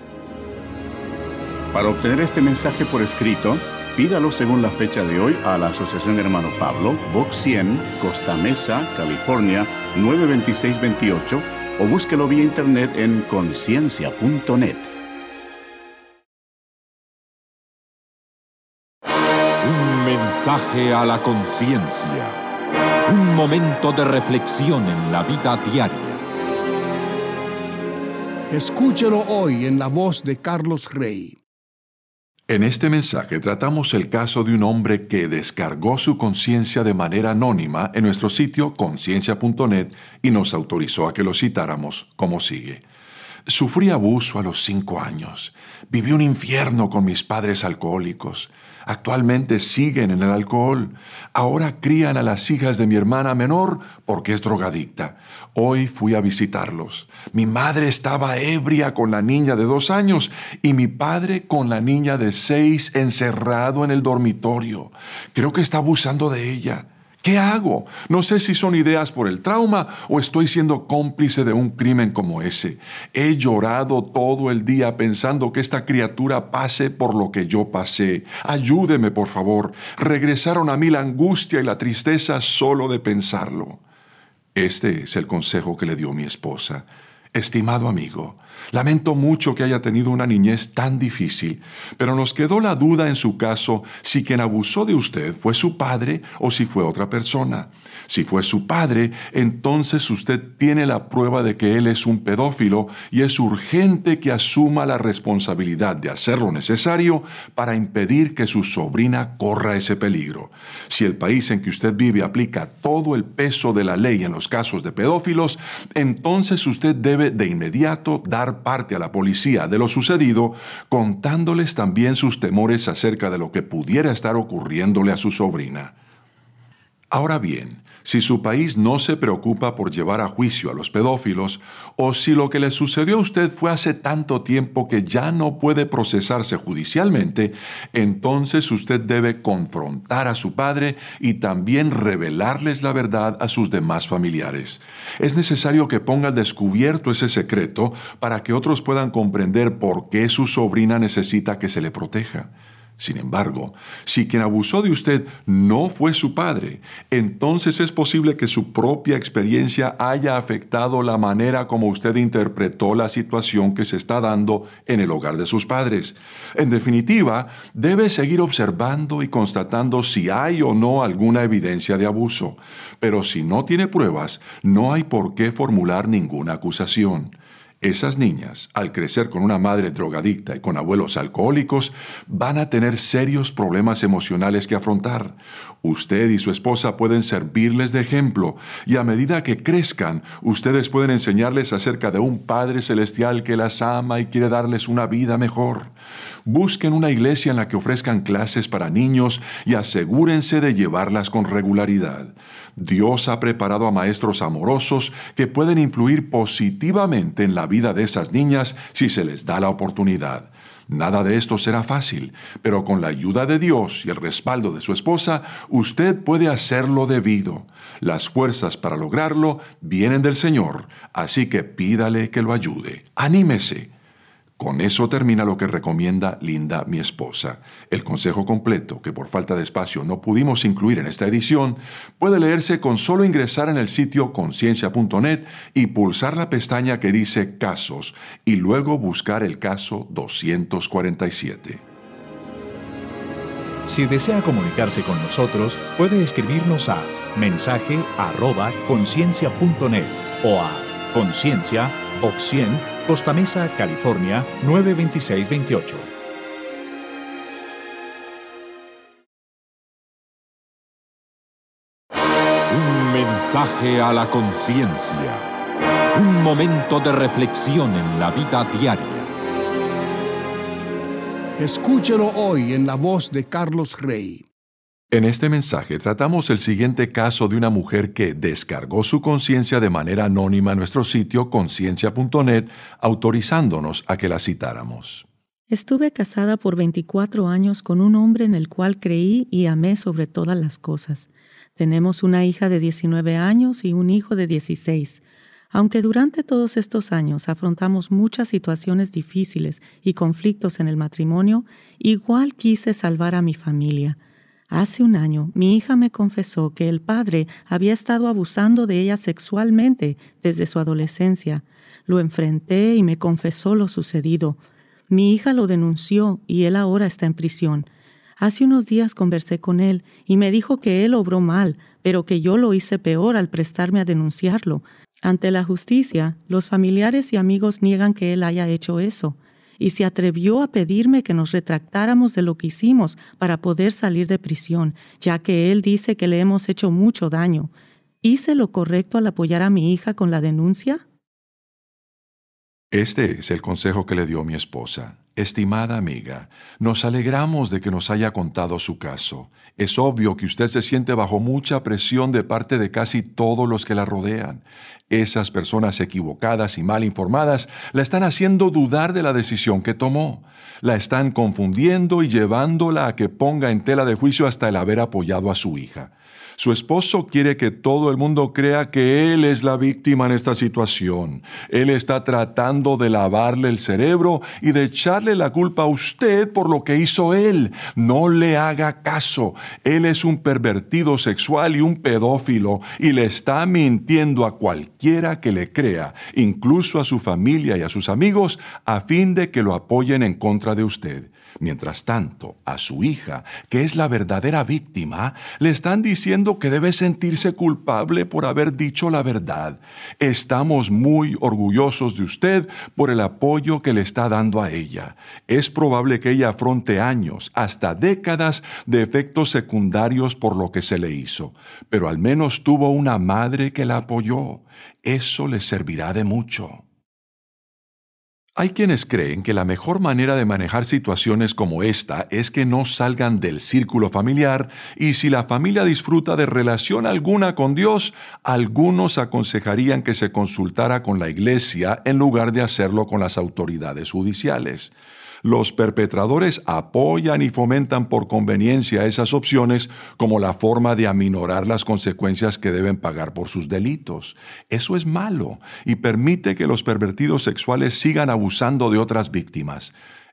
S2: Para obtener este mensaje por escrito, pídalo según la fecha de hoy a la Asociación Hermano Pablo, Box cien, Costa Mesa, California, nueve dos seis dos ocho, o búsquelo vía internet en conciencia punto net.
S1: Un mensaje a la conciencia. Un momento de reflexión en la vida diaria.
S6: Escúchelo hoy en la voz de Carlos Rey.
S3: En este mensaje tratamos el caso de un hombre que descargó su conciencia de manera anónima en nuestro sitio conciencia punto net y nos autorizó a que lo citáramos como sigue. Sufrí abuso a los cinco años. Viví un infierno con mis padres alcohólicos. Actualmente siguen en el alcohol. Ahora crían a las hijas de mi hermana menor porque es drogadicta. Hoy fui a visitarlos. Mi madre estaba ebria con la niña de dos años y mi padre con la niña de seis encerrado en el dormitorio. Creo que está abusando de ella. ¿Qué hago? No sé si son ideas por el trauma o estoy siendo cómplice de un crimen como ese. He llorado todo el día pensando que esta criatura pase por lo que yo pasé. Ayúdeme, por favor. Regresaron a mí la angustia y la tristeza solo de pensarlo. Este es el consejo que le dio mi esposa. Estimado amigo, lamento mucho que haya tenido una niñez tan difícil, pero nos quedó la duda en su caso si quien abusó de usted fue su padre o si fue otra persona. Si fue su padre, entonces usted tiene la prueba de que él es un pedófilo y es urgente que asuma la responsabilidad de hacer lo necesario para impedir que su sobrina corra ese peligro. Si el país en que usted vive aplica todo el peso de la ley en los casos de pedófilos, entonces usted debe de inmediato dar parte a la policía de lo sucedido, contándoles también sus temores acerca de lo que pudiera estar ocurriéndole a su sobrina. Ahora bien, si su país no se preocupa por llevar a juicio a los pedófilos, o si lo que le sucedió a usted fue hace tanto tiempo que ya no puede procesarse judicialmente, entonces usted debe confrontar a su padre y también revelarles la verdad a sus demás familiares. Es necesario que ponga al descubierto ese secreto para que otros puedan comprender por qué su sobrina necesita que se le proteja. Sin embargo, si quien abusó de usted no fue su padre, entonces es posible que su propia experiencia haya afectado la manera como usted interpretó la situación que se está dando en el hogar de sus padres. En definitiva, debe seguir observando y constatando si hay o no alguna evidencia de abuso. Pero si no tiene pruebas, no hay por qué formular ninguna acusación. Esas niñas, al crecer con una madre drogadicta y con abuelos alcohólicos, van a tener serios problemas emocionales que afrontar. Usted y su esposa pueden servirles de ejemplo, y a medida que crezcan, ustedes pueden enseñarles acerca de un Padre Celestial que las ama y quiere darles una vida mejor. Busquen una iglesia en la que ofrezcan clases para niños y asegúrense de llevarlas con regularidad. Dios ha preparado a maestros amorosos que pueden influir positivamente en la vida de esas niñas si se les da la oportunidad. Nada de esto será fácil, pero con la ayuda de Dios y el respaldo de su esposa, usted puede hacerlo debido. Las fuerzas para lograrlo vienen del Señor, así que pídale que lo ayude. ¡Anímese! Con eso termina lo que recomienda Linda, mi esposa. El consejo completo, que por falta de espacio no pudimos incluir en esta edición, puede leerse con solo ingresar en el sitio conciencia punto net y pulsar la pestaña que dice Casos y luego buscar el caso doscientos cuarenta y siete.
S5: Si desea comunicarse con nosotros, puede escribirnos a mensaje arroba conciencia punto net o a Conciencia, Box cien, Costa Mesa, California, nueve dos seis dos ocho.
S1: Un mensaje a la conciencia. Un momento de reflexión en la vida diaria.
S6: Escúchelo hoy en la voz de Carlos Rey.
S3: En este mensaje tratamos el siguiente caso de una mujer que descargó su conciencia de manera anónima a nuestro sitio conciencia punto net, autorizándonos a que la citáramos.
S4: Estuve casada por veinticuatro años con un hombre en el cual creí y amé sobre todas las cosas. Tenemos una hija de diecinueve años y un hijo de dieciséis. Aunque durante todos estos años afrontamos muchas situaciones difíciles y conflictos en el matrimonio, igual quise salvar a mi familia. Hace un año, mi hija me confesó que el padre había estado abusando de ella sexualmente desde su adolescencia. Lo enfrenté y me confesó lo sucedido. Mi hija lo denunció y él ahora está en prisión. Hace unos días conversé con él y me dijo que él obró mal, pero que yo lo hice peor al prestarme a denunciarlo. Ante la justicia, los familiares y amigos niegan que él haya hecho eso. Y se atrevió a pedirme que nos retractáramos de lo que hicimos para poder salir de prisión, ya que él dice que le hemos hecho mucho daño. ¿Hice lo correcto al apoyar a mi hija con la denuncia?
S3: Este es el consejo que le dio mi esposa. Estimada amiga, nos alegramos de que nos haya contado su caso. Es obvio que usted se siente bajo mucha presión de parte de casi todos los que la rodean. Esas personas equivocadas y mal informadas la están haciendo dudar de la decisión que tomó. La están confundiendo y llevándola a que ponga en tela de juicio hasta el haber apoyado a su hija. Su esposo quiere que todo el mundo crea que él es la víctima en esta situación. Él está tratando de lavarle el cerebro y de echarle la culpa a usted por lo que hizo él. No le haga caso. Él es un pervertido sexual y un pedófilo y le está mintiendo a cualquiera que le crea, incluso a su familia y a sus amigos, a fin de que lo apoyen en contra de usted. Mientras tanto, a su hija, que es la verdadera víctima, le están diciendo que debe sentirse culpable por haber dicho la verdad. Estamos muy orgullosos de usted por el apoyo que le está dando a ella. Es probable que ella afronte años, hasta décadas, de efectos secundarios por lo que se le hizo, pero al menos tuvo una madre que la apoyó. Eso le servirá de mucho. Hay quienes creen que la mejor manera de manejar situaciones como esta es que no salgan del círculo familiar y si la familia disfruta de relación alguna con Dios, algunos aconsejarían que se consultara con la iglesia en lugar de hacerlo con las autoridades judiciales. Los perpetradores apoyan y fomentan por conveniencia esas opciones como la forma de aminorar las consecuencias que deben pagar por sus delitos. Eso es malo y permite que los pervertidos sexuales sigan abusando de otras víctimas.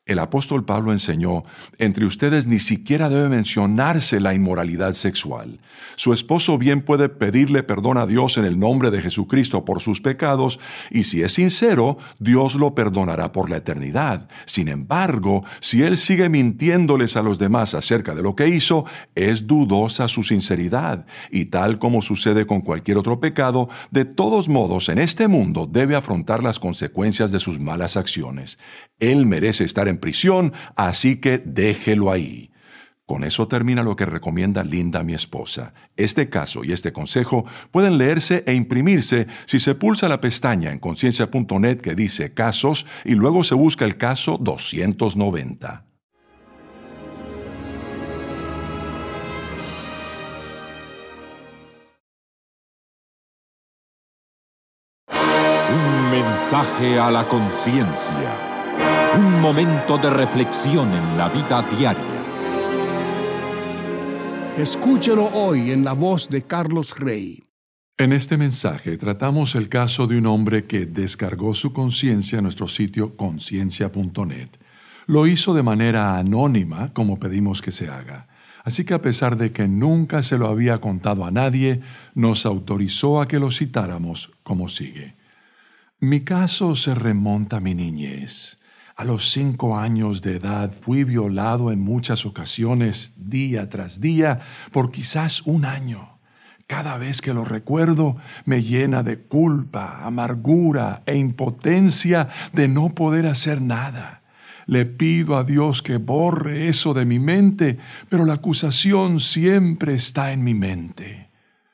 S3: El apóstol Pablo enseñó, entre ustedes ni siquiera debe mencionarse la inmoralidad sexual. Su esposo bien puede pedirle perdón a Dios en el nombre de Jesucristo por sus pecados, y si es sincero, Dios lo perdonará por la eternidad. Sin embargo, si él sigue mintiéndoles a los demás acerca de lo que hizo, es dudosa su sinceridad, y tal como sucede con cualquier otro pecado, de todos modos, en este mundo debe afrontar las consecuencias de sus malas acciones. Él merece estar en prisión, así que déjelo ahí. Con eso termina lo que recomienda Linda, mi esposa. Este caso y este consejo pueden leerse e imprimirse si se pulsa la pestaña en conciencia punto net que dice Casos y luego se busca el caso doscientos noventa.
S1: Un mensaje a la conciencia. Un momento de reflexión en la vida diaria.
S6: Escúchelo hoy en la voz de Carlos Rey.
S3: En este mensaje tratamos el caso de un hombre que descargó su conciencia en nuestro sitio conciencia punto net. Lo hizo de manera anónima, como pedimos que se haga. Así que a pesar de que nunca se lo había contado a nadie, nos autorizó a que lo citáramos como sigue. Mi caso se remonta a mi niñez. A los cinco años de edad fui violado en muchas ocasiones, día tras día, por quizás un año. Cada vez que lo recuerdo, me llena de culpa, amargura e impotencia de no poder hacer nada. Le pido a Dios que borre eso de mi mente, pero la acusación siempre está en mi mente.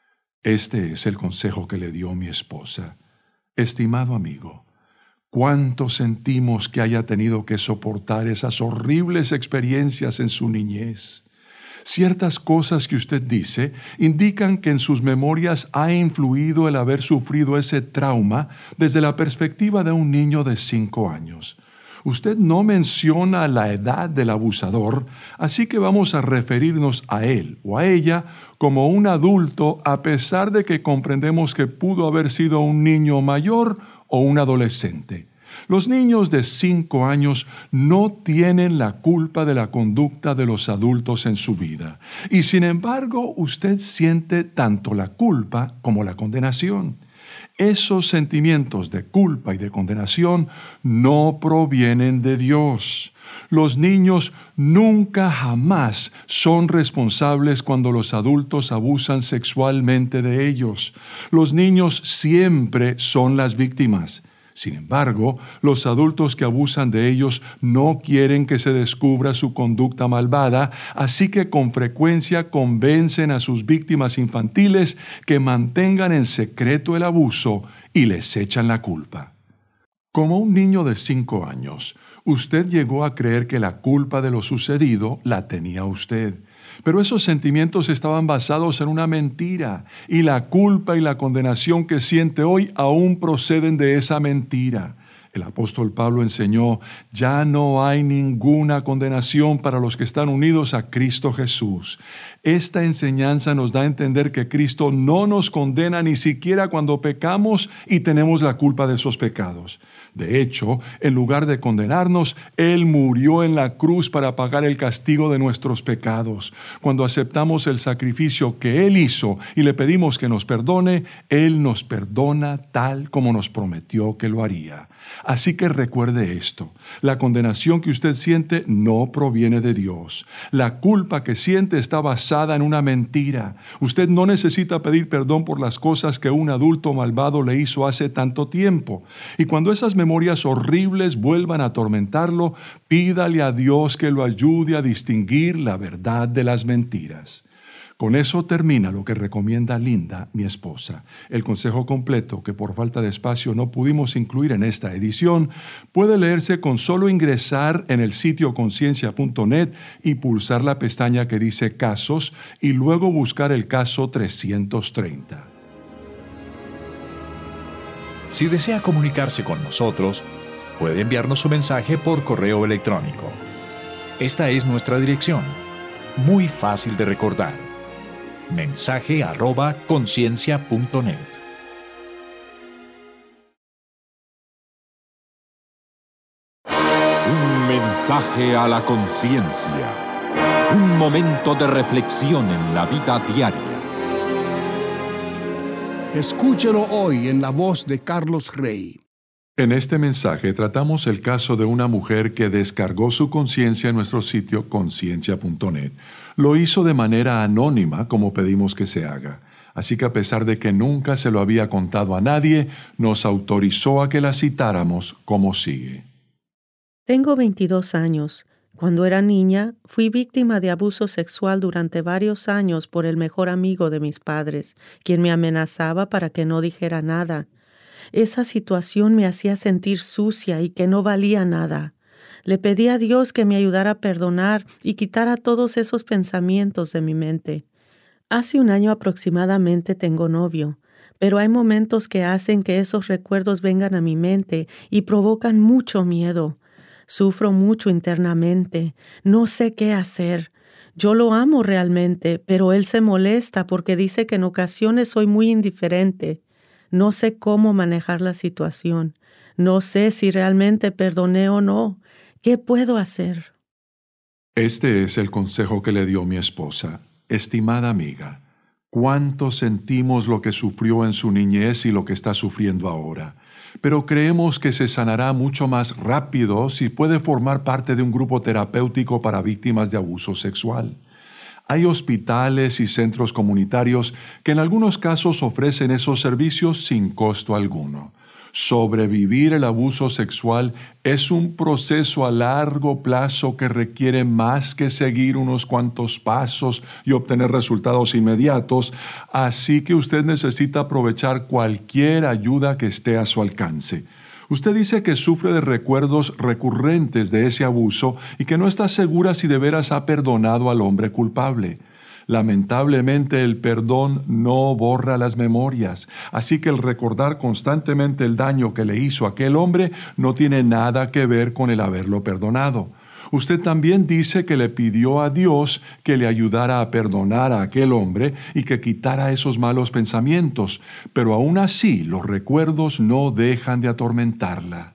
S3: Este es el consejo que le dio mi esposa. Estimado amigo, ¿cuánto sentimos que haya tenido que soportar esas horribles experiencias en su niñez? Ciertas cosas que usted dice indican que en sus memorias ha influido el haber sufrido ese trauma desde la perspectiva de un niño de cinco años. Usted no menciona la edad del abusador, así que vamos a referirnos a él o a ella como un adulto, a pesar de que comprendemos que pudo haber sido un niño mayor o un adolescente. Los niños de cinco años no tienen la culpa de la conducta de los adultos en su vida, y sin embargo usted siente tanto la culpa como la condenación. Esos sentimientos de culpa y de condenación no provienen de Dios. Los niños nunca jamás son responsables cuando los adultos abusan sexualmente de ellos. Los niños siempre son las víctimas. Sin embargo, los adultos que abusan de ellos no quieren que se descubra su conducta malvada, así que con frecuencia convencen a sus víctimas infantiles que mantengan en secreto el abuso y les echan la culpa. Como un niño de cinco años, usted llegó a creer que la culpa de lo sucedido la tenía usted. Pero esos sentimientos estaban basados en una mentira, y la culpa y la condenación que siente hoy aún proceden de esa mentira. El apóstol Pablo enseñó, ya no hay ninguna condenación para los que están unidos a Cristo Jesús. Esta enseñanza nos da a entender que Cristo no nos condena ni siquiera cuando pecamos y tenemos la culpa de esos pecados. De hecho, en lugar de condenarnos, Él murió en la cruz para pagar el castigo de nuestros pecados. Cuando aceptamos el sacrificio que Él hizo y le pedimos que nos perdone, Él nos perdona tal como nos prometió que lo haría. Así que recuerde esto, la condenación que usted siente no proviene de Dios. La culpa que siente está basada en una mentira. Usted no necesita pedir perdón por las cosas que un adulto malvado le hizo hace tanto tiempo. Y cuando esas memorias horribles vuelvan a atormentarlo, pídale a Dios que lo ayude a distinguir la verdad de las mentiras. Con eso termina lo que recomienda Linda, mi esposa. El consejo completo, que por falta de espacio no pudimos incluir en esta edición, puede leerse con solo ingresar en el sitio conciencia punto net y pulsar la pestaña que dice Casos y luego buscar el caso trescientos treinta.
S5: Si desea comunicarse con nosotros, puede enviarnos su mensaje por correo electrónico. Esta es nuestra dirección, muy fácil de recordar. Mensaje arroba conciencia punto net.
S1: Un mensaje mensaje a la conciencia. Un momento de reflexión en la vida diaria.
S6: Escúchelo hoy en la voz de Carlos Rey.
S3: En este mensaje tratamos el caso de una mujer que descargó su conciencia en nuestro sitio conciencia punto net. Lo hizo de manera anónima, como pedimos que se haga. Así que a pesar de que nunca se lo había contado a nadie, nos autorizó a que la citáramos como sigue.
S4: Tengo veintidós años. Cuando era niña, fui víctima de abuso sexual durante varios años por el mejor amigo de mis padres, quien me amenazaba para que no dijera nada. Esa situación me hacía sentir sucia y que no valía nada. Le pedí a Dios que me ayudara a perdonar y quitara todos esos pensamientos de mi mente. Hace un año aproximadamente tengo novio, pero hay momentos que hacen que esos recuerdos vengan a mi mente y provocan mucho miedo. Sufro mucho internamente, no sé qué hacer. Yo lo amo realmente, pero él se molesta porque dice que en ocasiones soy muy indiferente. No sé cómo manejar la situación. No sé si realmente perdoné o no. ¿Qué puedo hacer?
S3: Este es el consejo que le dio mi esposa. Estimada amiga, ¿cuánto sentimos lo que sufrió en su niñez y lo que está sufriendo ahora? Pero creemos que se sanará mucho más rápido si puede formar parte de un grupo terapéutico para víctimas de abuso sexual. Hay hospitales y centros comunitarios que en algunos casos ofrecen esos servicios sin costo alguno. Sobrevivir el abuso sexual es un proceso a largo plazo que requiere más que seguir unos cuantos pasos y obtener resultados inmediatos, así que usted necesita aprovechar cualquier ayuda que esté a su alcance. Usted dice que sufre de recuerdos recurrentes de ese abuso y que no está segura si de veras ha perdonado al hombre culpable. Lamentablemente, el perdón no borra las memorias, así que el recordar constantemente el daño que le hizo aquel hombre no tiene nada que ver con el haberlo perdonado. Usted también dice que le pidió a Dios que le ayudara a perdonar a aquel hombre y que quitara esos malos pensamientos, pero aún así los recuerdos no dejan de atormentarla.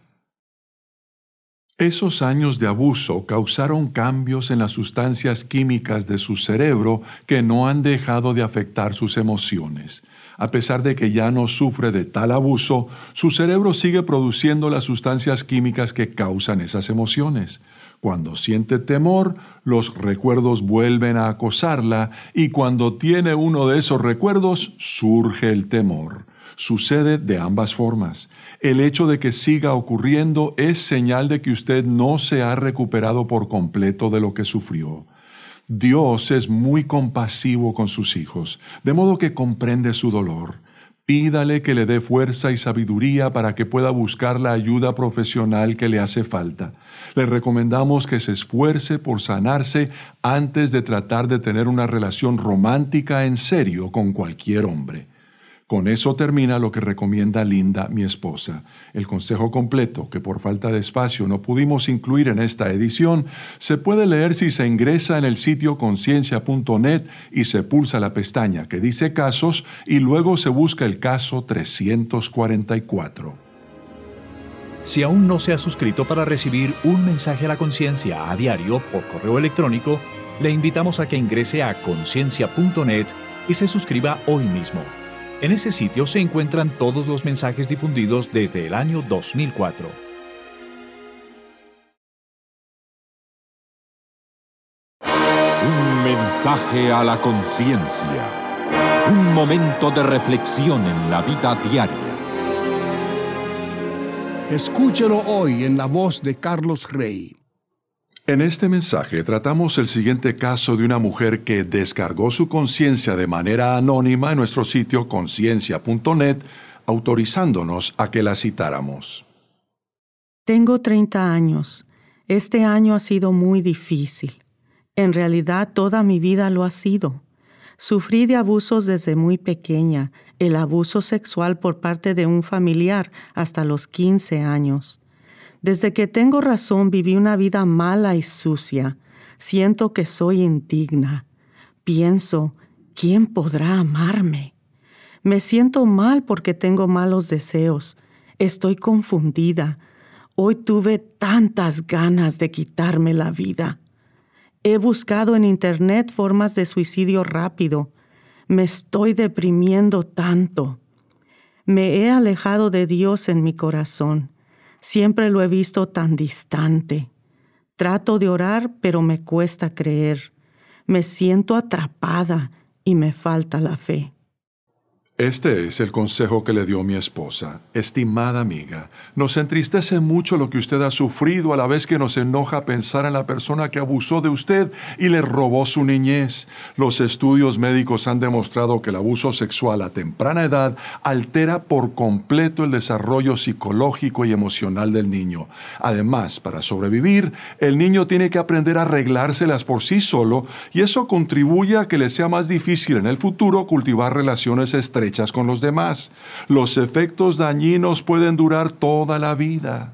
S3: Esos años de abuso causaron cambios en las sustancias químicas de su cerebro que no han dejado de afectar sus emociones. A pesar de que ya no sufre de tal abuso, su cerebro sigue produciendo las sustancias químicas que causan esas emociones. Cuando siente temor, los recuerdos vuelven a acosarla y cuando tiene uno de esos recuerdos, surge el temor. Sucede de ambas formas. El hecho de que siga ocurriendo es señal de que usted no se ha recuperado por completo de lo que sufrió. Dios es muy compasivo con sus hijos, de modo que comprende su dolor. Pídale que le dé fuerza y sabiduría para que pueda buscar la ayuda profesional que le hace falta. Le recomendamos que se esfuerce por sanarse antes de tratar de tener una relación romántica en serio con cualquier hombre. Con eso termina lo que recomienda Linda, mi esposa. El consejo completo, que por falta de espacio no pudimos incluir en esta edición, se puede leer si se ingresa en el sitio conciencia punto net y se pulsa la pestaña que dice Casos y luego se busca el caso trescientos cuarenta y cuatro.
S5: Si aún no se ha suscrito para recibir un mensaje a la conciencia a diario por correo electrónico, le invitamos a que ingrese a conciencia punto net y se suscriba hoy mismo. En ese sitio se encuentran todos los mensajes difundidos desde el año dos mil cuatro.
S1: Un mensaje a la conciencia. Un momento de reflexión en la vida diaria.
S6: Escúchelo hoy en la voz de Carlos Rey.
S3: En este mensaje tratamos el siguiente caso de una mujer que descargó su conciencia de manera anónima en nuestro sitio conciencia punto net, autorizándonos a que la citáramos.
S4: Tengo treinta años. Este año ha sido muy difícil. En realidad, toda mi vida lo ha sido. Sufrí de abusos desde muy pequeña, el abuso sexual por parte de un familiar hasta los quince años. Desde que tengo razón viví una vida mala y sucia. Siento que soy indigna. Pienso, ¿quién podrá amarme? Me siento mal porque tengo malos deseos. Estoy confundida. Hoy tuve tantas ganas de quitarme la vida. He buscado en internet formas de suicidio rápido. Me estoy deprimiendo tanto. Me he alejado de Dios en mi corazón. Siempre lo he visto tan distante. Trato de orar, pero me cuesta creer. Me siento atrapada y me falta la fe.
S3: Este es el consejo que le dio mi esposa. Estimada amiga, nos entristece mucho lo que usted ha sufrido, a la vez que nos enoja pensar en la persona que abusó de usted y le robó su niñez. Los estudios médicos han demostrado que el abuso sexual a temprana edad altera por completo el desarrollo psicológico y emocional del niño. Además, para sobrevivir, el niño tiene que aprender a arreglárselas por sí solo, y eso contribuye a que le sea más difícil en el futuro cultivar relaciones estrechas con los demás. Los efectos dañinos pueden durar toda la vida.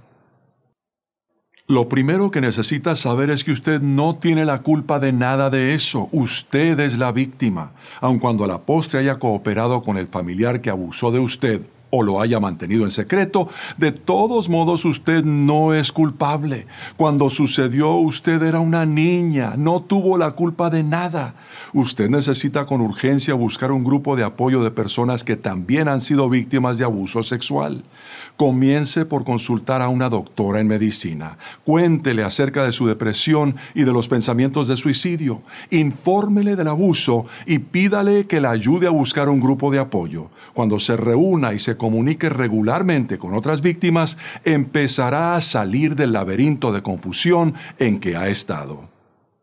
S3: Lo primero que necesita saber es que usted no tiene la culpa de nada de eso. Usted es la víctima. Aun cuando a la postre haya cooperado con el familiar que abusó de usted o lo haya mantenido en secreto, de todos modos usted no es culpable. Cuando sucedió, usted era una niña, no tuvo la culpa de nada. Usted necesita con urgencia buscar un grupo de apoyo de personas que también han sido víctimas de abuso sexual. Comience por consultar a una doctora en medicina. Cuéntele acerca de su depresión y de los pensamientos de suicidio. Infórmele del abuso y pídale que la ayude a buscar un grupo de apoyo. Cuando se reúna y se comunique regularmente con otras víctimas, empezará a salir del laberinto de confusión en que ha estado.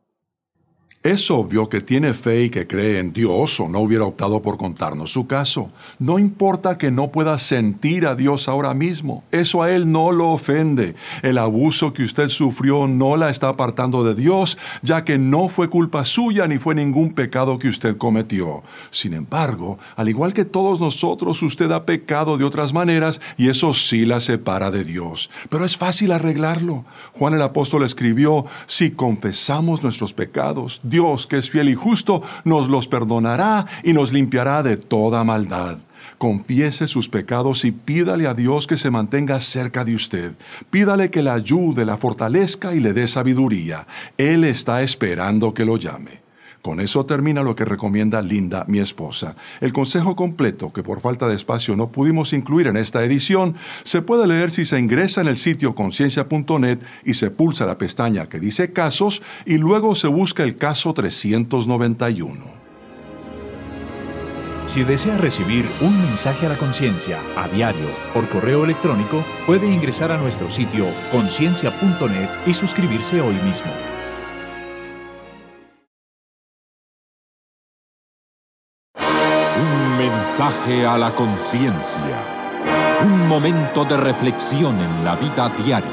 S3: Es obvio que tiene fe y que cree en Dios, o no hubiera optado por contarnos su caso. No importa que no pueda sentir a Dios ahora mismo. Eso a Él no lo ofende. El abuso que usted sufrió no la está apartando de Dios, ya que no fue culpa suya ni fue ningún pecado que usted cometió. Sin embargo, al igual que todos nosotros, usted ha pecado de otras maneras y eso sí la separa de Dios. Pero es fácil arreglarlo. Juan el apóstol escribió: si confesamos nuestros pecados, Dios, que es fiel y justo, nos los perdonará y nos limpiará de toda maldad. Confiese sus pecados y pídale a Dios que se mantenga cerca de usted. Pídale que la ayude, la fortalezca y le dé sabiduría. Él está esperando que lo llame. Con eso termina lo que recomienda Linda, mi esposa. El consejo completo, que por falta de espacio no pudimos incluir en esta edición, se puede leer si se ingresa en el sitio conciencia punto net y se pulsa la pestaña que dice Casos y luego se busca el caso trescientos noventa y uno.
S5: Si desea recibir un mensaje a la conciencia a diario por correo electrónico, puede ingresar a nuestro sitio conciencia punto net y suscribirse hoy mismo.
S1: Mensaje a la conciencia. Un momento de reflexión en la vida diaria.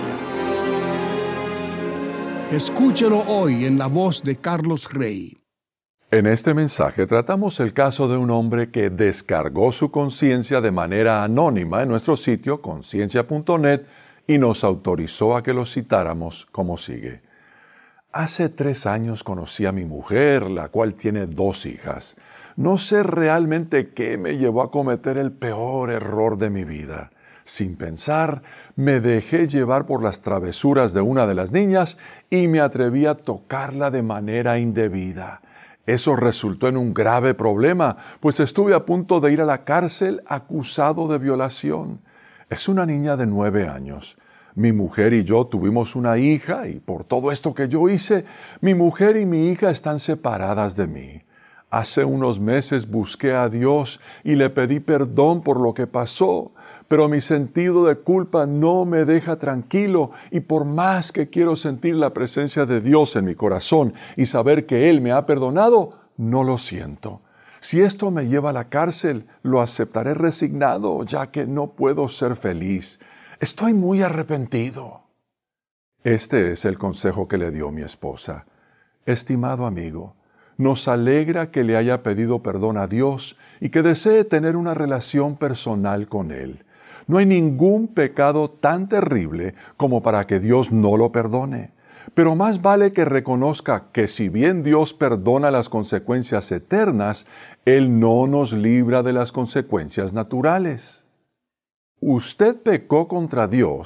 S6: Escúchelo hoy en la voz de Carlos Rey.
S3: En este mensaje tratamos el caso de un hombre que descargó su conciencia de manera anónima en nuestro sitio conciencia punto net y nos autorizó a que lo citáramos como sigue. Hace tres años conocí a mi mujer, la cual tiene dos hijas. No sé realmente qué me llevó a cometer el peor error de mi vida. Sin pensar, me dejé llevar por las travesuras de una de las niñas y me atreví a tocarla de manera indebida. Eso resultó en un grave problema, pues estuve a punto de ir a la cárcel acusado de violación. Es una niña de nueve años. Mi mujer y yo tuvimos una hija y por todo esto que yo hice, mi mujer y mi hija están separadas de mí. Hace unos meses busqué a Dios y le pedí perdón por lo que pasó, pero mi sentido de culpa no me deja tranquilo y por más que quiero sentir la presencia de Dios en mi corazón y saber que Él me ha perdonado, no lo siento. Si esto me lleva a la cárcel, lo aceptaré resignado, ya que no puedo ser feliz. Estoy muy arrepentido. Este es el consejo que le dio mi esposa. Estimado amigo, nos alegra que le haya pedido perdón a Dios y que desee tener una relación personal con Él. No hay ningún pecado tan terrible como para que Dios no lo perdone. Pero más vale que reconozca que si bien Dios perdona las consecuencias eternas, Él no nos libra de las consecuencias naturales. Usted pecó contra Dios,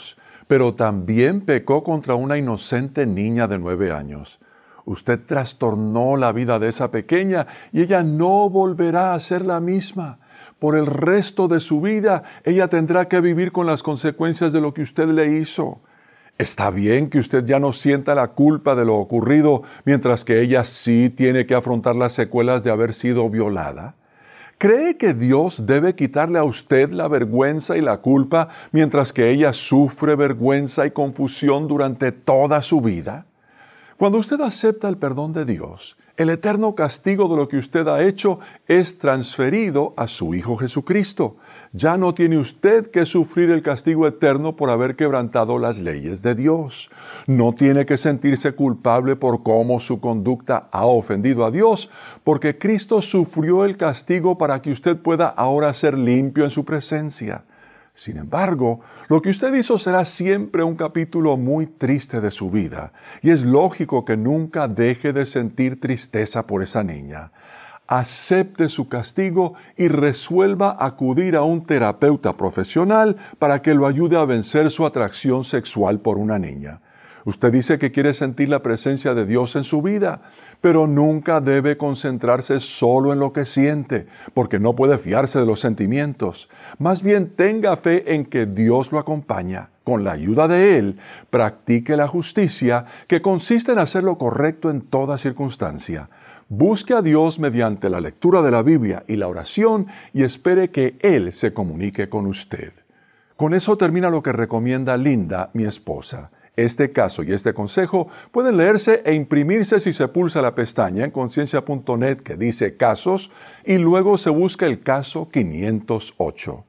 S3: pero también pecó contra una inocente niña de nueve años. Usted trastornó la vida de esa pequeña y ella no volverá a ser la misma. Por el resto de su vida, ella tendrá que vivir con las consecuencias de lo que usted le hizo. Está bien que usted ya no sienta la culpa de lo ocurrido, mientras que ella sí tiene que afrontar las secuelas de haber sido violada. ¿Cree que Dios debe quitarle a usted la vergüenza y la culpa, mientras que ella sufre vergüenza y confusión durante toda su vida? Cuando usted acepta el perdón de Dios, el eterno castigo de lo que usted ha hecho es transferido a su Hijo Jesucristo. Ya no tiene usted que sufrir el castigo eterno por haber quebrantado las leyes de Dios. No tiene que sentirse culpable por cómo su conducta ha ofendido a Dios, porque Cristo sufrió el castigo para que usted pueda ahora ser limpio en su presencia. Sin embargo, lo que usted hizo será siempre un capítulo muy triste de su vida, y es lógico que nunca deje de sentir tristeza por esa niña. Acepte su castigo y resuelva acudir a un terapeuta profesional para que lo ayude a vencer su atracción sexual por una niña. Usted dice que quiere sentir la presencia de Dios en su vida, pero nunca debe concentrarse solo en lo que siente, porque no puede fiarse de los sentimientos. Más bien tenga fe en que Dios lo acompaña. Con la ayuda de Él, practique la justicia, que consiste en hacer lo correcto en toda circunstancia. Busque a Dios mediante la lectura de la Biblia y la oración y espere que Él se comunique con usted. Con eso termina lo que recomienda Linda, mi esposa. Este caso y este consejo pueden leerse e imprimirse si se pulsa la pestaña en conciencia punto net que dice Casos y luego se busca el caso quinientos ocho.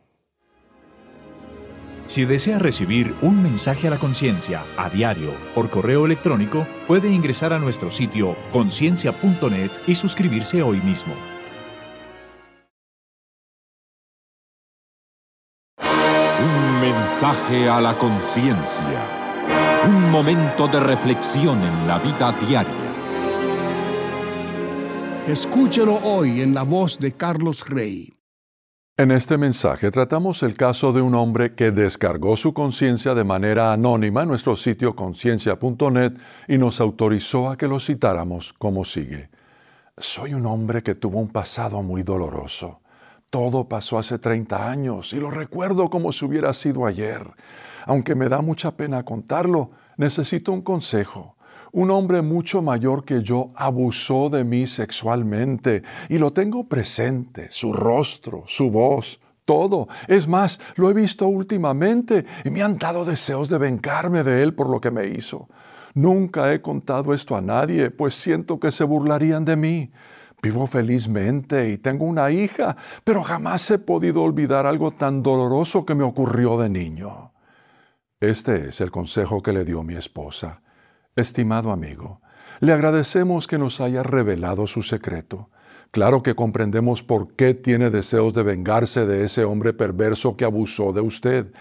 S5: Si desea recibir un mensaje a la conciencia a diario por correo electrónico, puede ingresar a nuestro sitio conciencia punto net y suscribirse hoy mismo.
S1: Un mensaje a la conciencia. Un momento de reflexión en la vida diaria.
S6: Escúchelo hoy en la voz de Carlos Rey.
S3: En este mensaje tratamos el caso de un hombre que descargó su conciencia de manera anónima en nuestro sitio conciencia punto net y nos autorizó a que lo citáramos como sigue. Soy un hombre que tuvo un pasado muy doloroso. Todo pasó hace treinta años y lo recuerdo como si hubiera sido ayer. Aunque me da mucha pena contarlo, necesito un consejo. Un hombre mucho mayor que yo abusó de mí sexualmente y lo tengo presente, su rostro, su voz, todo. Es más, lo he visto últimamente y me han dado deseos de vengarme de él por lo que me hizo. Nunca he contado esto a nadie, pues siento que se burlarían de mí. Vivo felizmente y tengo una hija, pero jamás he podido olvidar algo tan doloroso que me ocurrió de niño. Este es el consejo que le dio mi esposa. Estimado amigo, le agradecemos que nos haya revelado su secreto. Claro que comprendemos por qué tiene deseos de vengarse de ese hombre perverso que abusó de usted.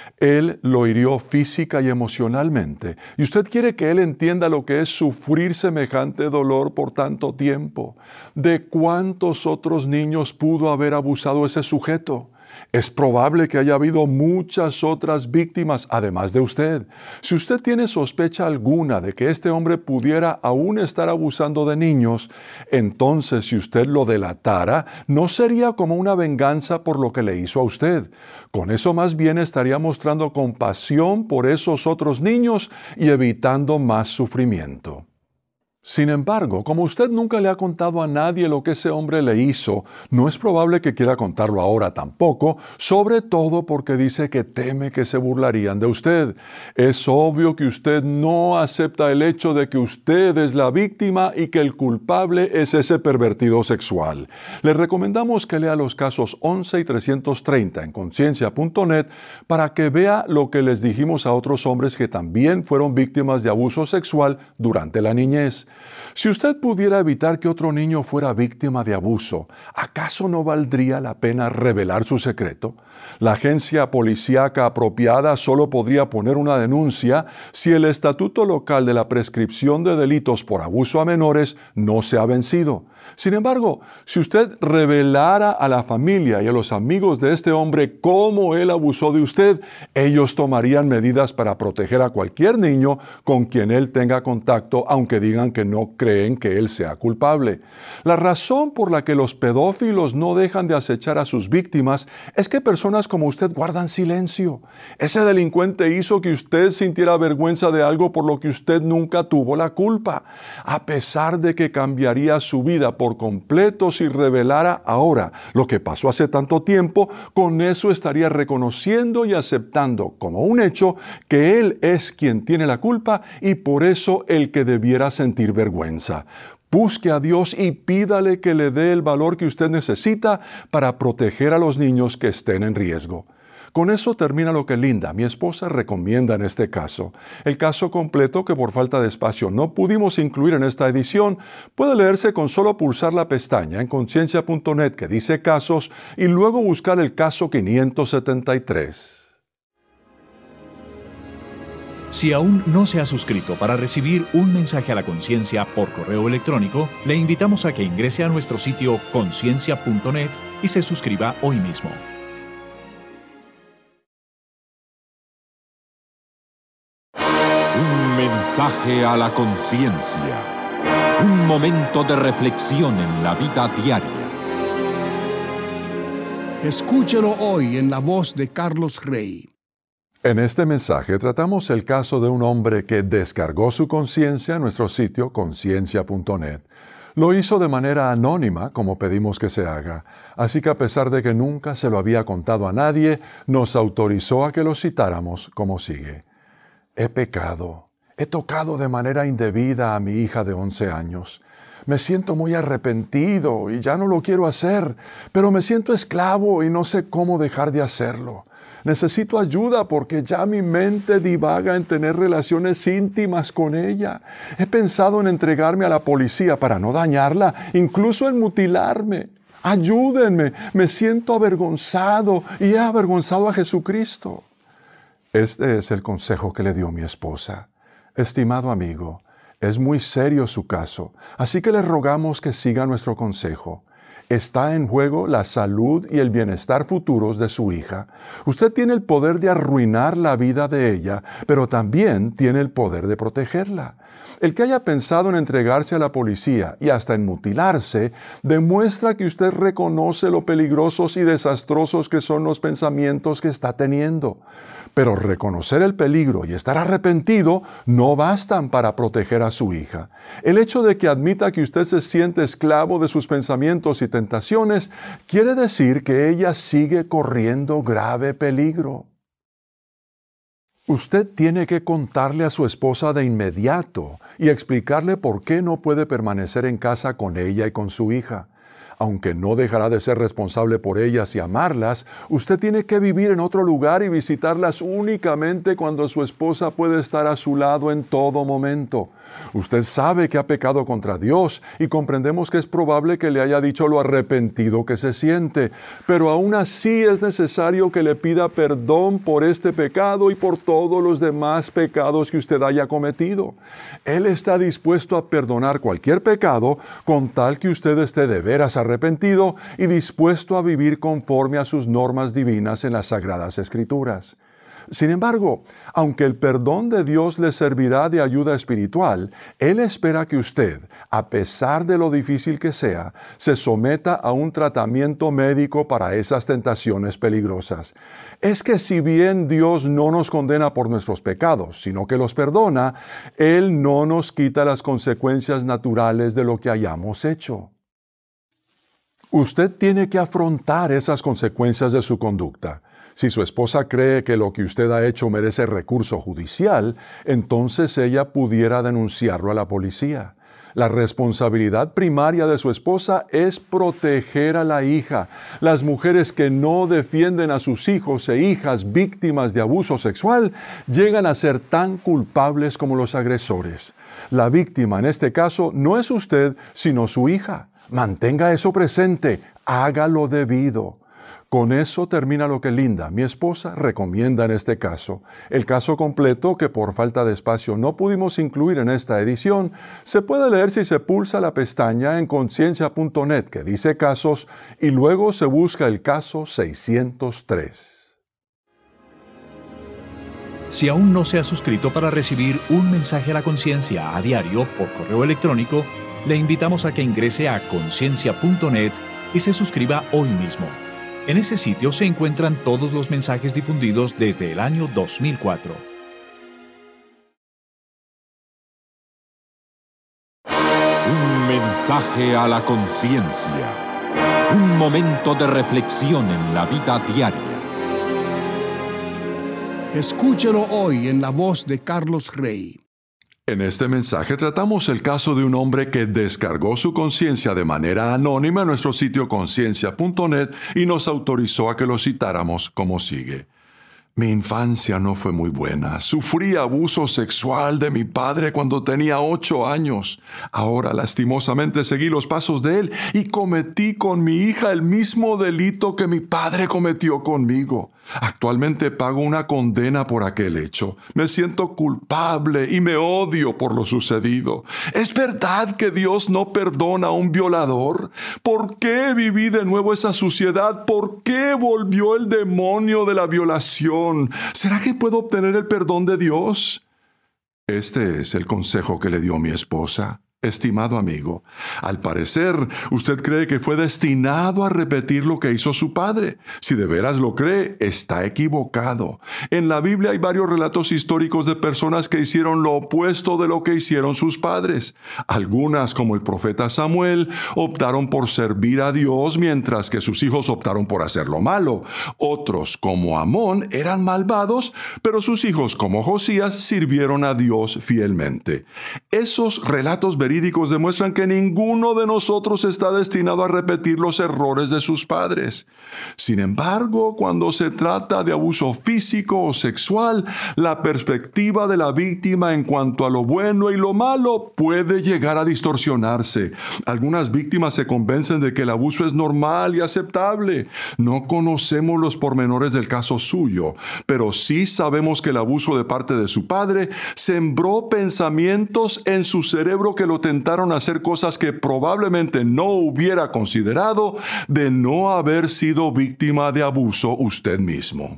S3: Él lo hirió física y emocionalmente, y usted quiere que él entienda lo que es sufrir semejante dolor por tanto tiempo. ¿De cuántos otros niños pudo haber abusado ese sujeto? Es probable que haya habido muchas otras víctimas además de usted. Si usted tiene sospecha alguna de que este hombre pudiera aún estar abusando de niños, entonces si usted lo delatara, no sería como una venganza por lo que le hizo a usted. Con eso más bien estaría mostrando compasión por esos otros niños y evitando más sufrimiento. Sin embargo, como usted nunca le ha contado a nadie lo que ese hombre le hizo, no es probable que quiera contarlo ahora tampoco, sobre todo porque dice que teme que se burlarían de usted. Es obvio que usted no acepta el hecho de que usted es la víctima y que el culpable es ese pervertido sexual. Le recomendamos que lea los casos once y trescientos treinta en conciencia punto net para que vea lo que les dijimos a otros hombres que también fueron víctimas de abuso sexual durante la niñez. Si usted pudiera evitar que otro niño fuera víctima de abuso, ¿acaso no valdría la pena revelar su secreto? La agencia policíaca apropiada solo podría poner una denuncia si el estatuto local de la prescripción de delitos por abuso a menores no se ha vencido. Sin embargo, si usted revelara a la familia y a los amigos de este hombre cómo él abusó de usted, ellos tomarían medidas para proteger a cualquier niño con quien él tenga contacto, aunque digan que no creen que él sea culpable. La razón por la que los pedófilos no dejan de acechar a sus víctimas es que personas como usted guardan silencio. Ese delincuente hizo que usted sintiera vergüenza de algo por lo que usted nunca tuvo la culpa. A pesar de que cambiaría su vida por completo si revelara ahora lo que pasó hace tanto tiempo, con eso estaría reconociendo y aceptando como un hecho que él es quien tiene la culpa y por eso el que debiera sentir vergüenza. Busque a Dios y pídale que le dé el valor que usted necesita para proteger a los niños que estén en riesgo. Con eso termina lo que Linda, mi esposa, recomienda en este caso. El caso completo, que por falta de espacio no pudimos incluir en esta edición, puede leerse con solo pulsar la pestaña en conciencia punto net que dice casos y luego buscar el caso quinientos setenta y tres.
S5: Si aún no se ha suscrito para recibir un mensaje a la conciencia por correo electrónico, le invitamos a que ingrese a nuestro sitio conciencia punto net y se suscriba hoy mismo.
S1: Un mensaje a la conciencia. Un momento de reflexión en la vida diaria.
S6: Escúchelo hoy en la voz de Carlos Rey.
S3: En este mensaje tratamos el caso de un hombre que descargó su conciencia en nuestro sitio conciencia punto net. Lo hizo de manera anónima, como pedimos que se haga, así que a pesar de que nunca se lo había contado a nadie, nos autorizó a que lo citáramos como sigue. He pecado, he tocado de manera indebida a mi hija de once años. Me siento muy arrepentido y ya no lo quiero hacer, pero me siento esclavo y no sé cómo dejar de hacerlo. Necesito ayuda porque ya mi mente divaga en tener relaciones íntimas con ella. He pensado en entregarme a la policía para no dañarla, incluso en mutilarme. Ayúdenme, me siento avergonzado y he avergonzado a Jesucristo. Este es el consejo que le dio mi esposa. Estimado amigo, es muy serio su caso, así que le rogamos que siga nuestro consejo. Está en juego la salud y el bienestar futuros de su hija. Usted tiene el poder de arruinar la vida de ella, pero también tiene el poder de protegerla. El que haya pensado en entregarse a la policía y hasta en mutilarse, demuestra que usted reconoce lo peligrosos y desastrosos que son los pensamientos que está teniendo. Pero reconocer el peligro y estar arrepentido no bastan para proteger a su hija. El hecho de que admita que usted se siente esclavo de sus pensamientos y tentaciones quiere decir que ella sigue corriendo grave peligro. Usted tiene que contarle a su esposa de inmediato y explicarle por qué no puede permanecer en casa con ella y con su hija. Aunque no dejará de ser responsable por ellas y amarlas, usted tiene que vivir en otro lugar y visitarlas únicamente cuando su esposa puede estar a su lado en todo momento. Usted sabe que ha pecado contra Dios y comprendemos que es probable que le haya dicho lo arrepentido que se siente, pero aún así es necesario que le pida perdón por este pecado y por todos los demás pecados que usted haya cometido. Él está dispuesto a perdonar cualquier pecado con tal que usted esté de veras arrepentido y dispuesto a vivir conforme a sus normas divinas en las Sagradas Escrituras. Sin embargo, aunque el perdón de Dios le servirá de ayuda espiritual, Él espera que usted, a pesar de lo difícil que sea, se someta a un tratamiento médico para esas tentaciones peligrosas. Es que si bien Dios no nos condena por nuestros pecados, sino que los perdona, Él no nos quita las consecuencias naturales de lo que hayamos hecho. Usted tiene que afrontar esas consecuencias de su conducta. Si su esposa cree que lo que usted ha hecho merece recurso judicial, entonces ella pudiera denunciarlo a la policía. La responsabilidad primaria de su esposa es proteger a la hija. Las mujeres que no defienden a sus hijos e hijas víctimas de abuso sexual llegan a ser tan culpables como los agresores. La víctima en este caso no es usted, sino su hija. Mantenga eso presente, hágalo debido. Con eso termina lo que Linda, mi esposa, recomienda en este caso. El caso completo, que por falta de espacio no pudimos incluir en esta edición, se puede leer si se pulsa la pestaña en conciencia punto net que dice casos y luego se busca el caso seiscientos tres.
S5: Si aún no se ha suscrito para recibir un mensaje a la conciencia a diario por correo electrónico, le invitamos a que ingrese a conciencia punto net y se suscriba hoy mismo. En ese sitio se encuentran todos los mensajes difundidos desde el año dos mil cuatro.
S1: Un mensaje a la conciencia. Un momento de reflexión en la vida diaria.
S6: Escúchelo hoy en la voz de Carlos Rey.
S3: En este mensaje tratamos el caso de un hombre que descargó su conciencia de manera anónima en nuestro sitio conciencia punto net y nos autorizó a que lo citáramos como sigue. Mi infancia no fue muy buena. Sufrí abuso sexual de mi padre cuando tenía ocho años. Ahora lastimosamente seguí los pasos de él y cometí con mi hija el mismo delito que mi padre cometió conmigo. Actualmente pago una condena por aquel hecho. Me siento culpable y me odio por lo sucedido. ¿Es verdad que Dios no perdona a un violador? ¿Por qué viví de nuevo esa suciedad? ¿Por qué volvió el demonio de la violación? ¿Será que puedo obtener el perdón de Dios? Este es el consejo que le dio mi esposa. Estimado amigo, al parecer, usted cree que fue destinado a repetir lo que hizo su padre. Si de veras lo cree, está equivocado. En la Biblia hay varios relatos históricos de personas que hicieron lo opuesto de lo que hicieron sus padres. Algunas, como el profeta Samuel, optaron por servir a Dios, mientras que sus hijos optaron por hacer lo malo. Otros, como Amón, eran malvados, pero sus hijos, como Josías, sirvieron a Dios fielmente. Esos relatos verídicos demuestran que ninguno de nosotros está destinado a repetir los errores de sus padres. Sin embargo, cuando se trata de abuso físico o sexual, la perspectiva de la víctima en cuanto a lo bueno y lo malo puede llegar a distorsionarse. Algunas víctimas se convencen de que el abuso es normal y aceptable. No conocemos los pormenores del caso suyo, pero sí sabemos que el abuso de parte de su padre sembró pensamientos en su cerebro que lo tentaron a hacer cosas que probablemente no hubiera considerado de no haber sido víctima de abuso usted mismo.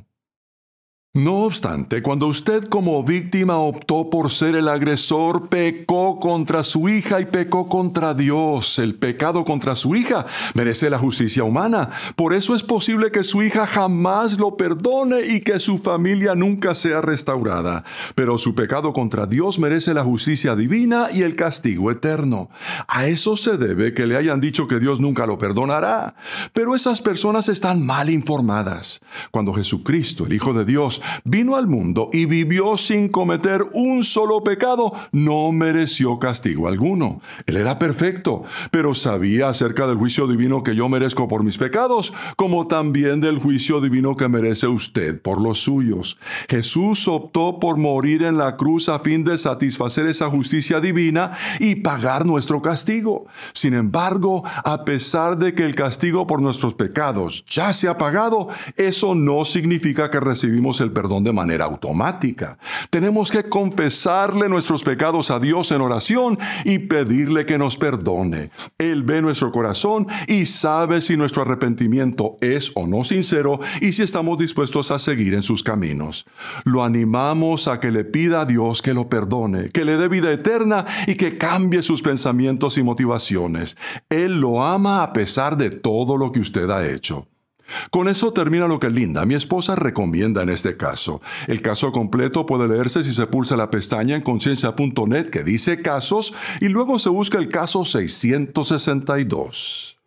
S3: No obstante, cuando usted como víctima optó por ser el agresor, pecó contra su hija y pecó contra Dios. El pecado contra su hija merece la justicia humana. Por eso es posible que su hija jamás lo perdone y que su familia nunca sea restaurada. Pero su pecado contra Dios merece la justicia divina y el castigo eterno. A eso se debe que le hayan dicho que Dios nunca lo perdonará. Pero esas personas están mal informadas. Cuando Jesucristo, el Hijo de Dios, vino al mundo y vivió sin cometer un solo pecado, no mereció castigo alguno. Él era perfecto, pero sabía acerca del juicio divino que yo merezco por mis pecados, como también del juicio divino que merece usted por los suyos. Jesús optó por morir en la cruz a fin de satisfacer esa justicia divina y pagar nuestro castigo. Sin embargo, a pesar de que el castigo por nuestros pecados ya se ha pagado, eso no significa que recibimos el perdón de manera automática. Tenemos que confesarle nuestros pecados a Dios en oración y pedirle que nos perdone. Él ve nuestro corazón y sabe si nuestro arrepentimiento es o no sincero y si estamos dispuestos a seguir en sus caminos. Lo animamos a que le pida a Dios que lo perdone, que le dé vida eterna y que cambie sus pensamientos y motivaciones. Él lo ama a pesar de todo lo que usted ha hecho. Con eso termina lo que Linda, mi esposa, recomienda en este caso. El caso completo puede leerse si se pulsa la pestaña en conciencia punto net que dice casos y luego se busca el caso seiscientos sesenta y dos.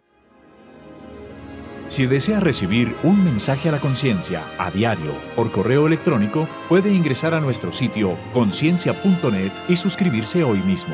S5: Si desea recibir un mensaje a la conciencia a diario por correo electrónico, puede ingresar a nuestro sitio conciencia punto net y suscribirse hoy mismo.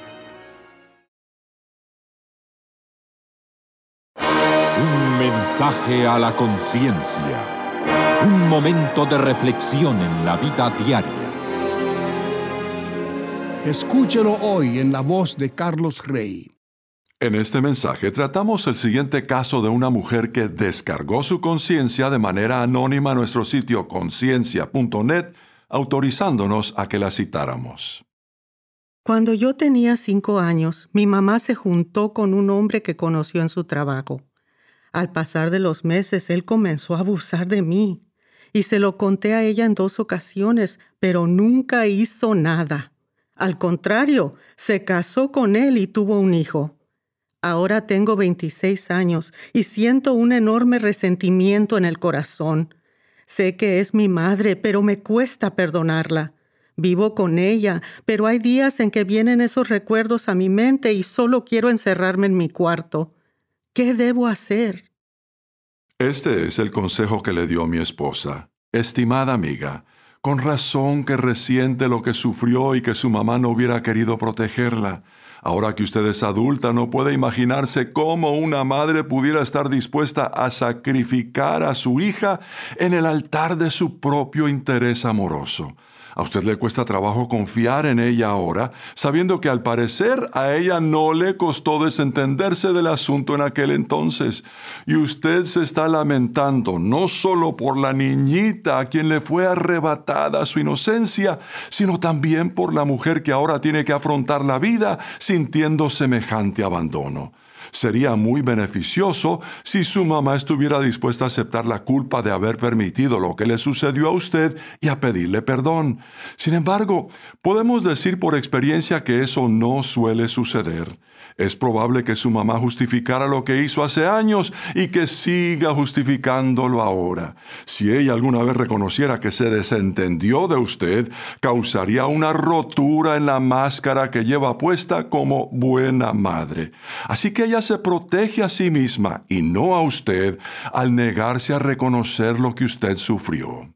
S1: Un mensaje a la conciencia. Un momento de reflexión en la vida diaria.
S6: Escúchelo hoy en la voz de Carlos Rey.
S3: En este mensaje tratamos el siguiente caso de una mujer que descargó su conciencia de manera anónima a nuestro sitio conciencia punto net, autorizándonos a que la citáramos.
S4: Cuando yo tenía cinco años, mi mamá se juntó con un hombre que conoció en su trabajo. Al pasar de los meses, él comenzó a abusar de mí. Y se lo conté a ella en dos ocasiones, pero nunca hizo nada. Al contrario, se casó con él y tuvo un hijo. Ahora tengo veintiséis años y siento un enorme resentimiento en el corazón. Sé que es mi madre, pero me cuesta perdonarla. Vivo con ella, pero hay días en que vienen esos recuerdos a mi mente y solo quiero encerrarme en mi cuarto. ¿Qué debo hacer?
S3: Este es el consejo que le dio mi esposa. Estimada amiga, con razón que resiente lo que sufrió y que su mamá no hubiera querido protegerla. Ahora que usted es adulta, no puede imaginarse cómo una madre pudiera estar dispuesta a sacrificar a su hija en el altar de su propio interés amoroso. A usted le cuesta trabajo confiar en ella ahora, sabiendo que al parecer a ella no le costó desentenderse del asunto en aquel entonces. Y usted se está lamentando no solo por la niñita a quien le fue arrebatada su inocencia, sino también por la mujer que ahora tiene que afrontar la vida sintiendo semejante abandono. Sería muy beneficioso si su mamá estuviera dispuesta a aceptar la culpa de haber permitido lo que le sucedió a usted y a pedirle perdón. Sin embargo, podemos decir por experiencia que eso no suele suceder. Es probable que su mamá justificara lo que hizo hace años y que siga justificándolo ahora. Si ella alguna vez reconociera que se desentendió de usted, causaría una rotura en la máscara que lleva puesta como buena madre. Así que ella se protege a sí misma y no a usted al negarse a reconocer lo que usted sufrió.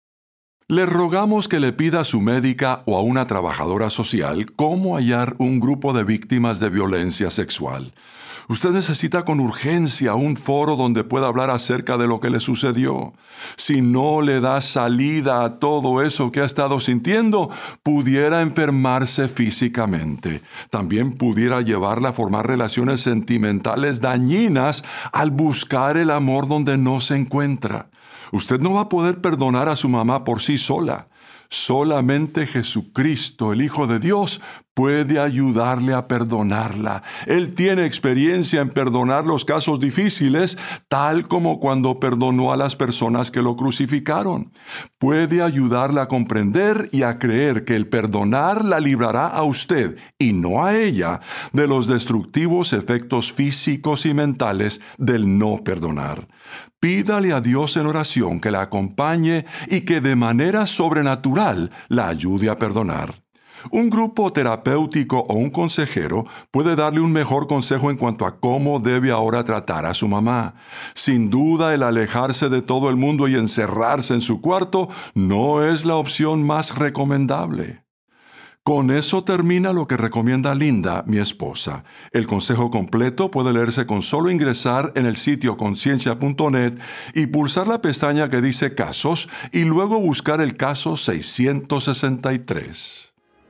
S3: Le rogamos que le pida a su médica o a una trabajadora social cómo hallar un grupo de víctimas de violencia sexual. Usted necesita con urgencia un foro donde pueda hablar acerca de lo que le sucedió. Si no le da salida a todo eso que ha estado sintiendo, pudiera enfermarse físicamente. También pudiera llevarla a formar relaciones sentimentales dañinas al buscar el amor donde no se encuentra. Usted no va a poder perdonar a su mamá por sí sola. Solamente Jesucristo, el Hijo de Dios, puede ayudarle a perdonarla. Él tiene experiencia en perdonar los casos difíciles, tal como cuando perdonó a las personas que lo crucificaron. Puede ayudarla a comprender y a creer que el perdonar la librará a usted, y no a ella, de los destructivos efectos físicos y mentales del no perdonar. Pídale a Dios en oración que la acompañe y que de manera sobrenatural la ayude a perdonar. Un grupo terapéutico o un consejero puede darle un mejor consejo en cuanto a cómo debe ahora tratar a su mamá. Sin duda, el alejarse de todo el mundo y encerrarse en su cuarto no es la opción más recomendable. Con eso termina lo que recomienda Linda, mi esposa. El consejo completo puede leerse con solo ingresar en el sitio conciencia punto net y pulsar la pestaña que dice Casos y luego buscar el caso seiscientos sesenta y tres.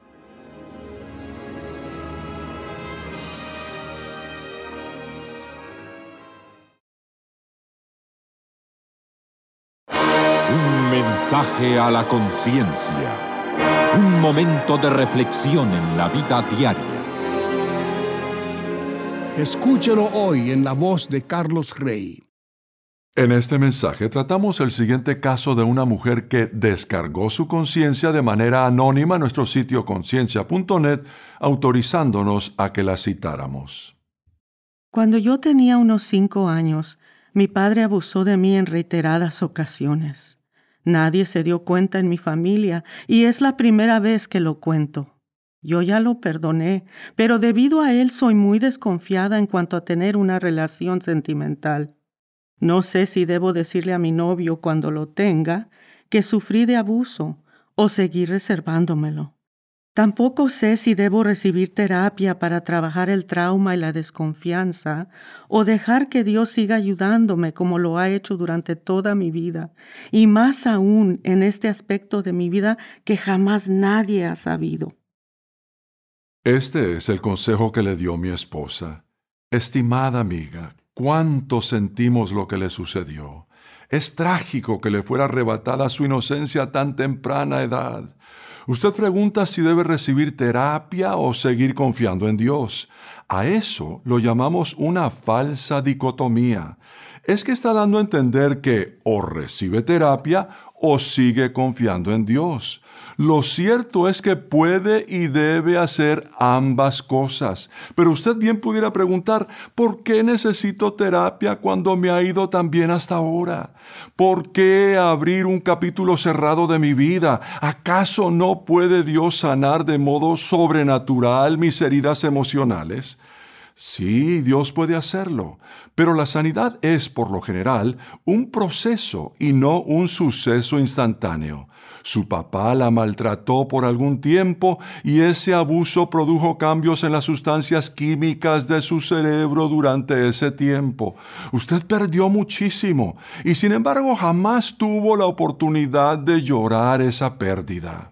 S1: Un mensaje a la conciencia. Un momento de reflexión en la vida diaria.
S6: Escúchelo hoy en la voz de Carlos Rey.
S3: En este mensaje tratamos el siguiente caso de una mujer que descargó su conciencia de manera anónima a nuestro sitio conciencia punto net, autorizándonos a que la citáramos.
S4: Cuando yo tenía unos cinco años, mi padre abusó de mí en reiteradas ocasiones. Nadie se dio cuenta en mi familia y es la primera vez que lo cuento. Yo ya lo perdoné, pero debido a él soy muy desconfiada en cuanto a tener una relación sentimental. No sé si debo decirle a mi novio cuando lo tenga que sufrí de abuso o seguir reservándomelo. Tampoco sé si debo recibir terapia para trabajar el trauma y la desconfianza o dejar que Dios siga ayudándome como lo ha hecho durante toda mi vida y más aún en este aspecto de mi vida que jamás nadie ha sabido.
S3: Este es el consejo que le dio mi esposa. Estimada amiga, cuánto sentimos lo que le sucedió. Es trágico que le fuera arrebatada su inocencia a tan temprana edad. Usted pregunta si debe recibir terapia o seguir confiando en Dios. A eso lo llamamos una falsa dicotomía. Es que está dando a entender que o recibe terapia o sigue confiando en Dios. Lo cierto es que puede y debe hacer ambas cosas. Pero usted bien pudiera preguntar, ¿por qué necesito terapia cuando me ha ido tan bien hasta ahora? ¿Por qué abrir un capítulo cerrado de mi vida? ¿Acaso no puede Dios sanar de modo sobrenatural mis heridas emocionales? Sí, Dios puede hacerlo, pero la sanidad es, por lo general, un proceso y no un suceso instantáneo. Su papá la maltrató por algún tiempo y ese abuso produjo cambios en las sustancias químicas de su cerebro durante ese tiempo. Usted perdió muchísimo y sin embargo jamás tuvo la oportunidad de llorar esa pérdida.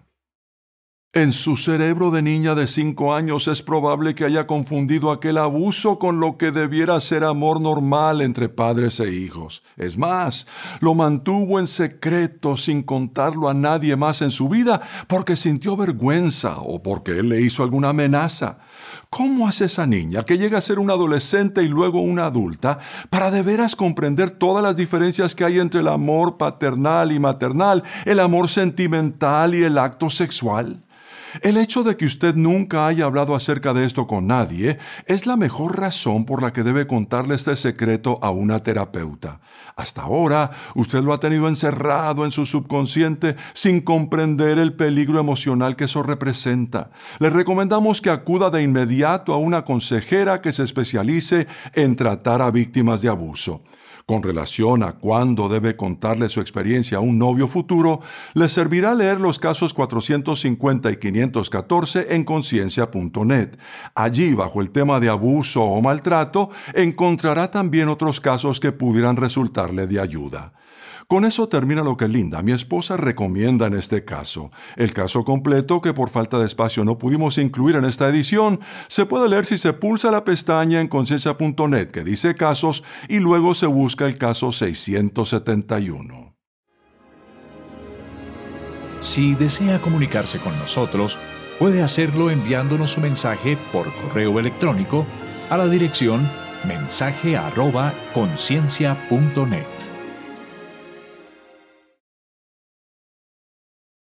S3: En su cerebro de niña de cinco años es probable que haya confundido aquel abuso con lo que debiera ser amor normal entre padres e hijos. Es más, lo mantuvo en secreto sin contarlo a nadie más en su vida porque sintió vergüenza o porque él le hizo alguna amenaza. ¿Cómo hace esa niña que llega a ser una adolescente y luego una adulta para de veras comprender todas las diferencias que hay entre el amor paternal y maternal, el amor sentimental y el acto sexual? El hecho de que usted nunca haya hablado acerca de esto con nadie es la mejor razón por la que debe contarle este secreto a una terapeuta. Hasta ahora, usted lo ha tenido encerrado en su subconsciente sin comprender el peligro emocional que eso representa. Le recomendamos que acuda de inmediato a una consejera que se especialice en tratar a víctimas de abuso. Con relación a cuándo debe contarle su experiencia a un novio futuro, le servirá leer los casos cuatrocientos cincuenta y quinientos catorce en conciencia punto net. Allí, bajo el tema de abuso o maltrato, encontrará también otros casos que pudieran resultarle de ayuda. Con eso termina lo que Linda, mi esposa, recomienda en este caso. El caso completo, que por falta de espacio no pudimos incluir en esta edición, se puede leer si se pulsa la pestaña en conciencia punto net que dice casos y luego se busca el caso seiscientos setenta y uno.
S5: Si desea comunicarse con nosotros, puede hacerlo enviándonos su mensaje por correo electrónico a la dirección mensaje arroba conciencia punto net.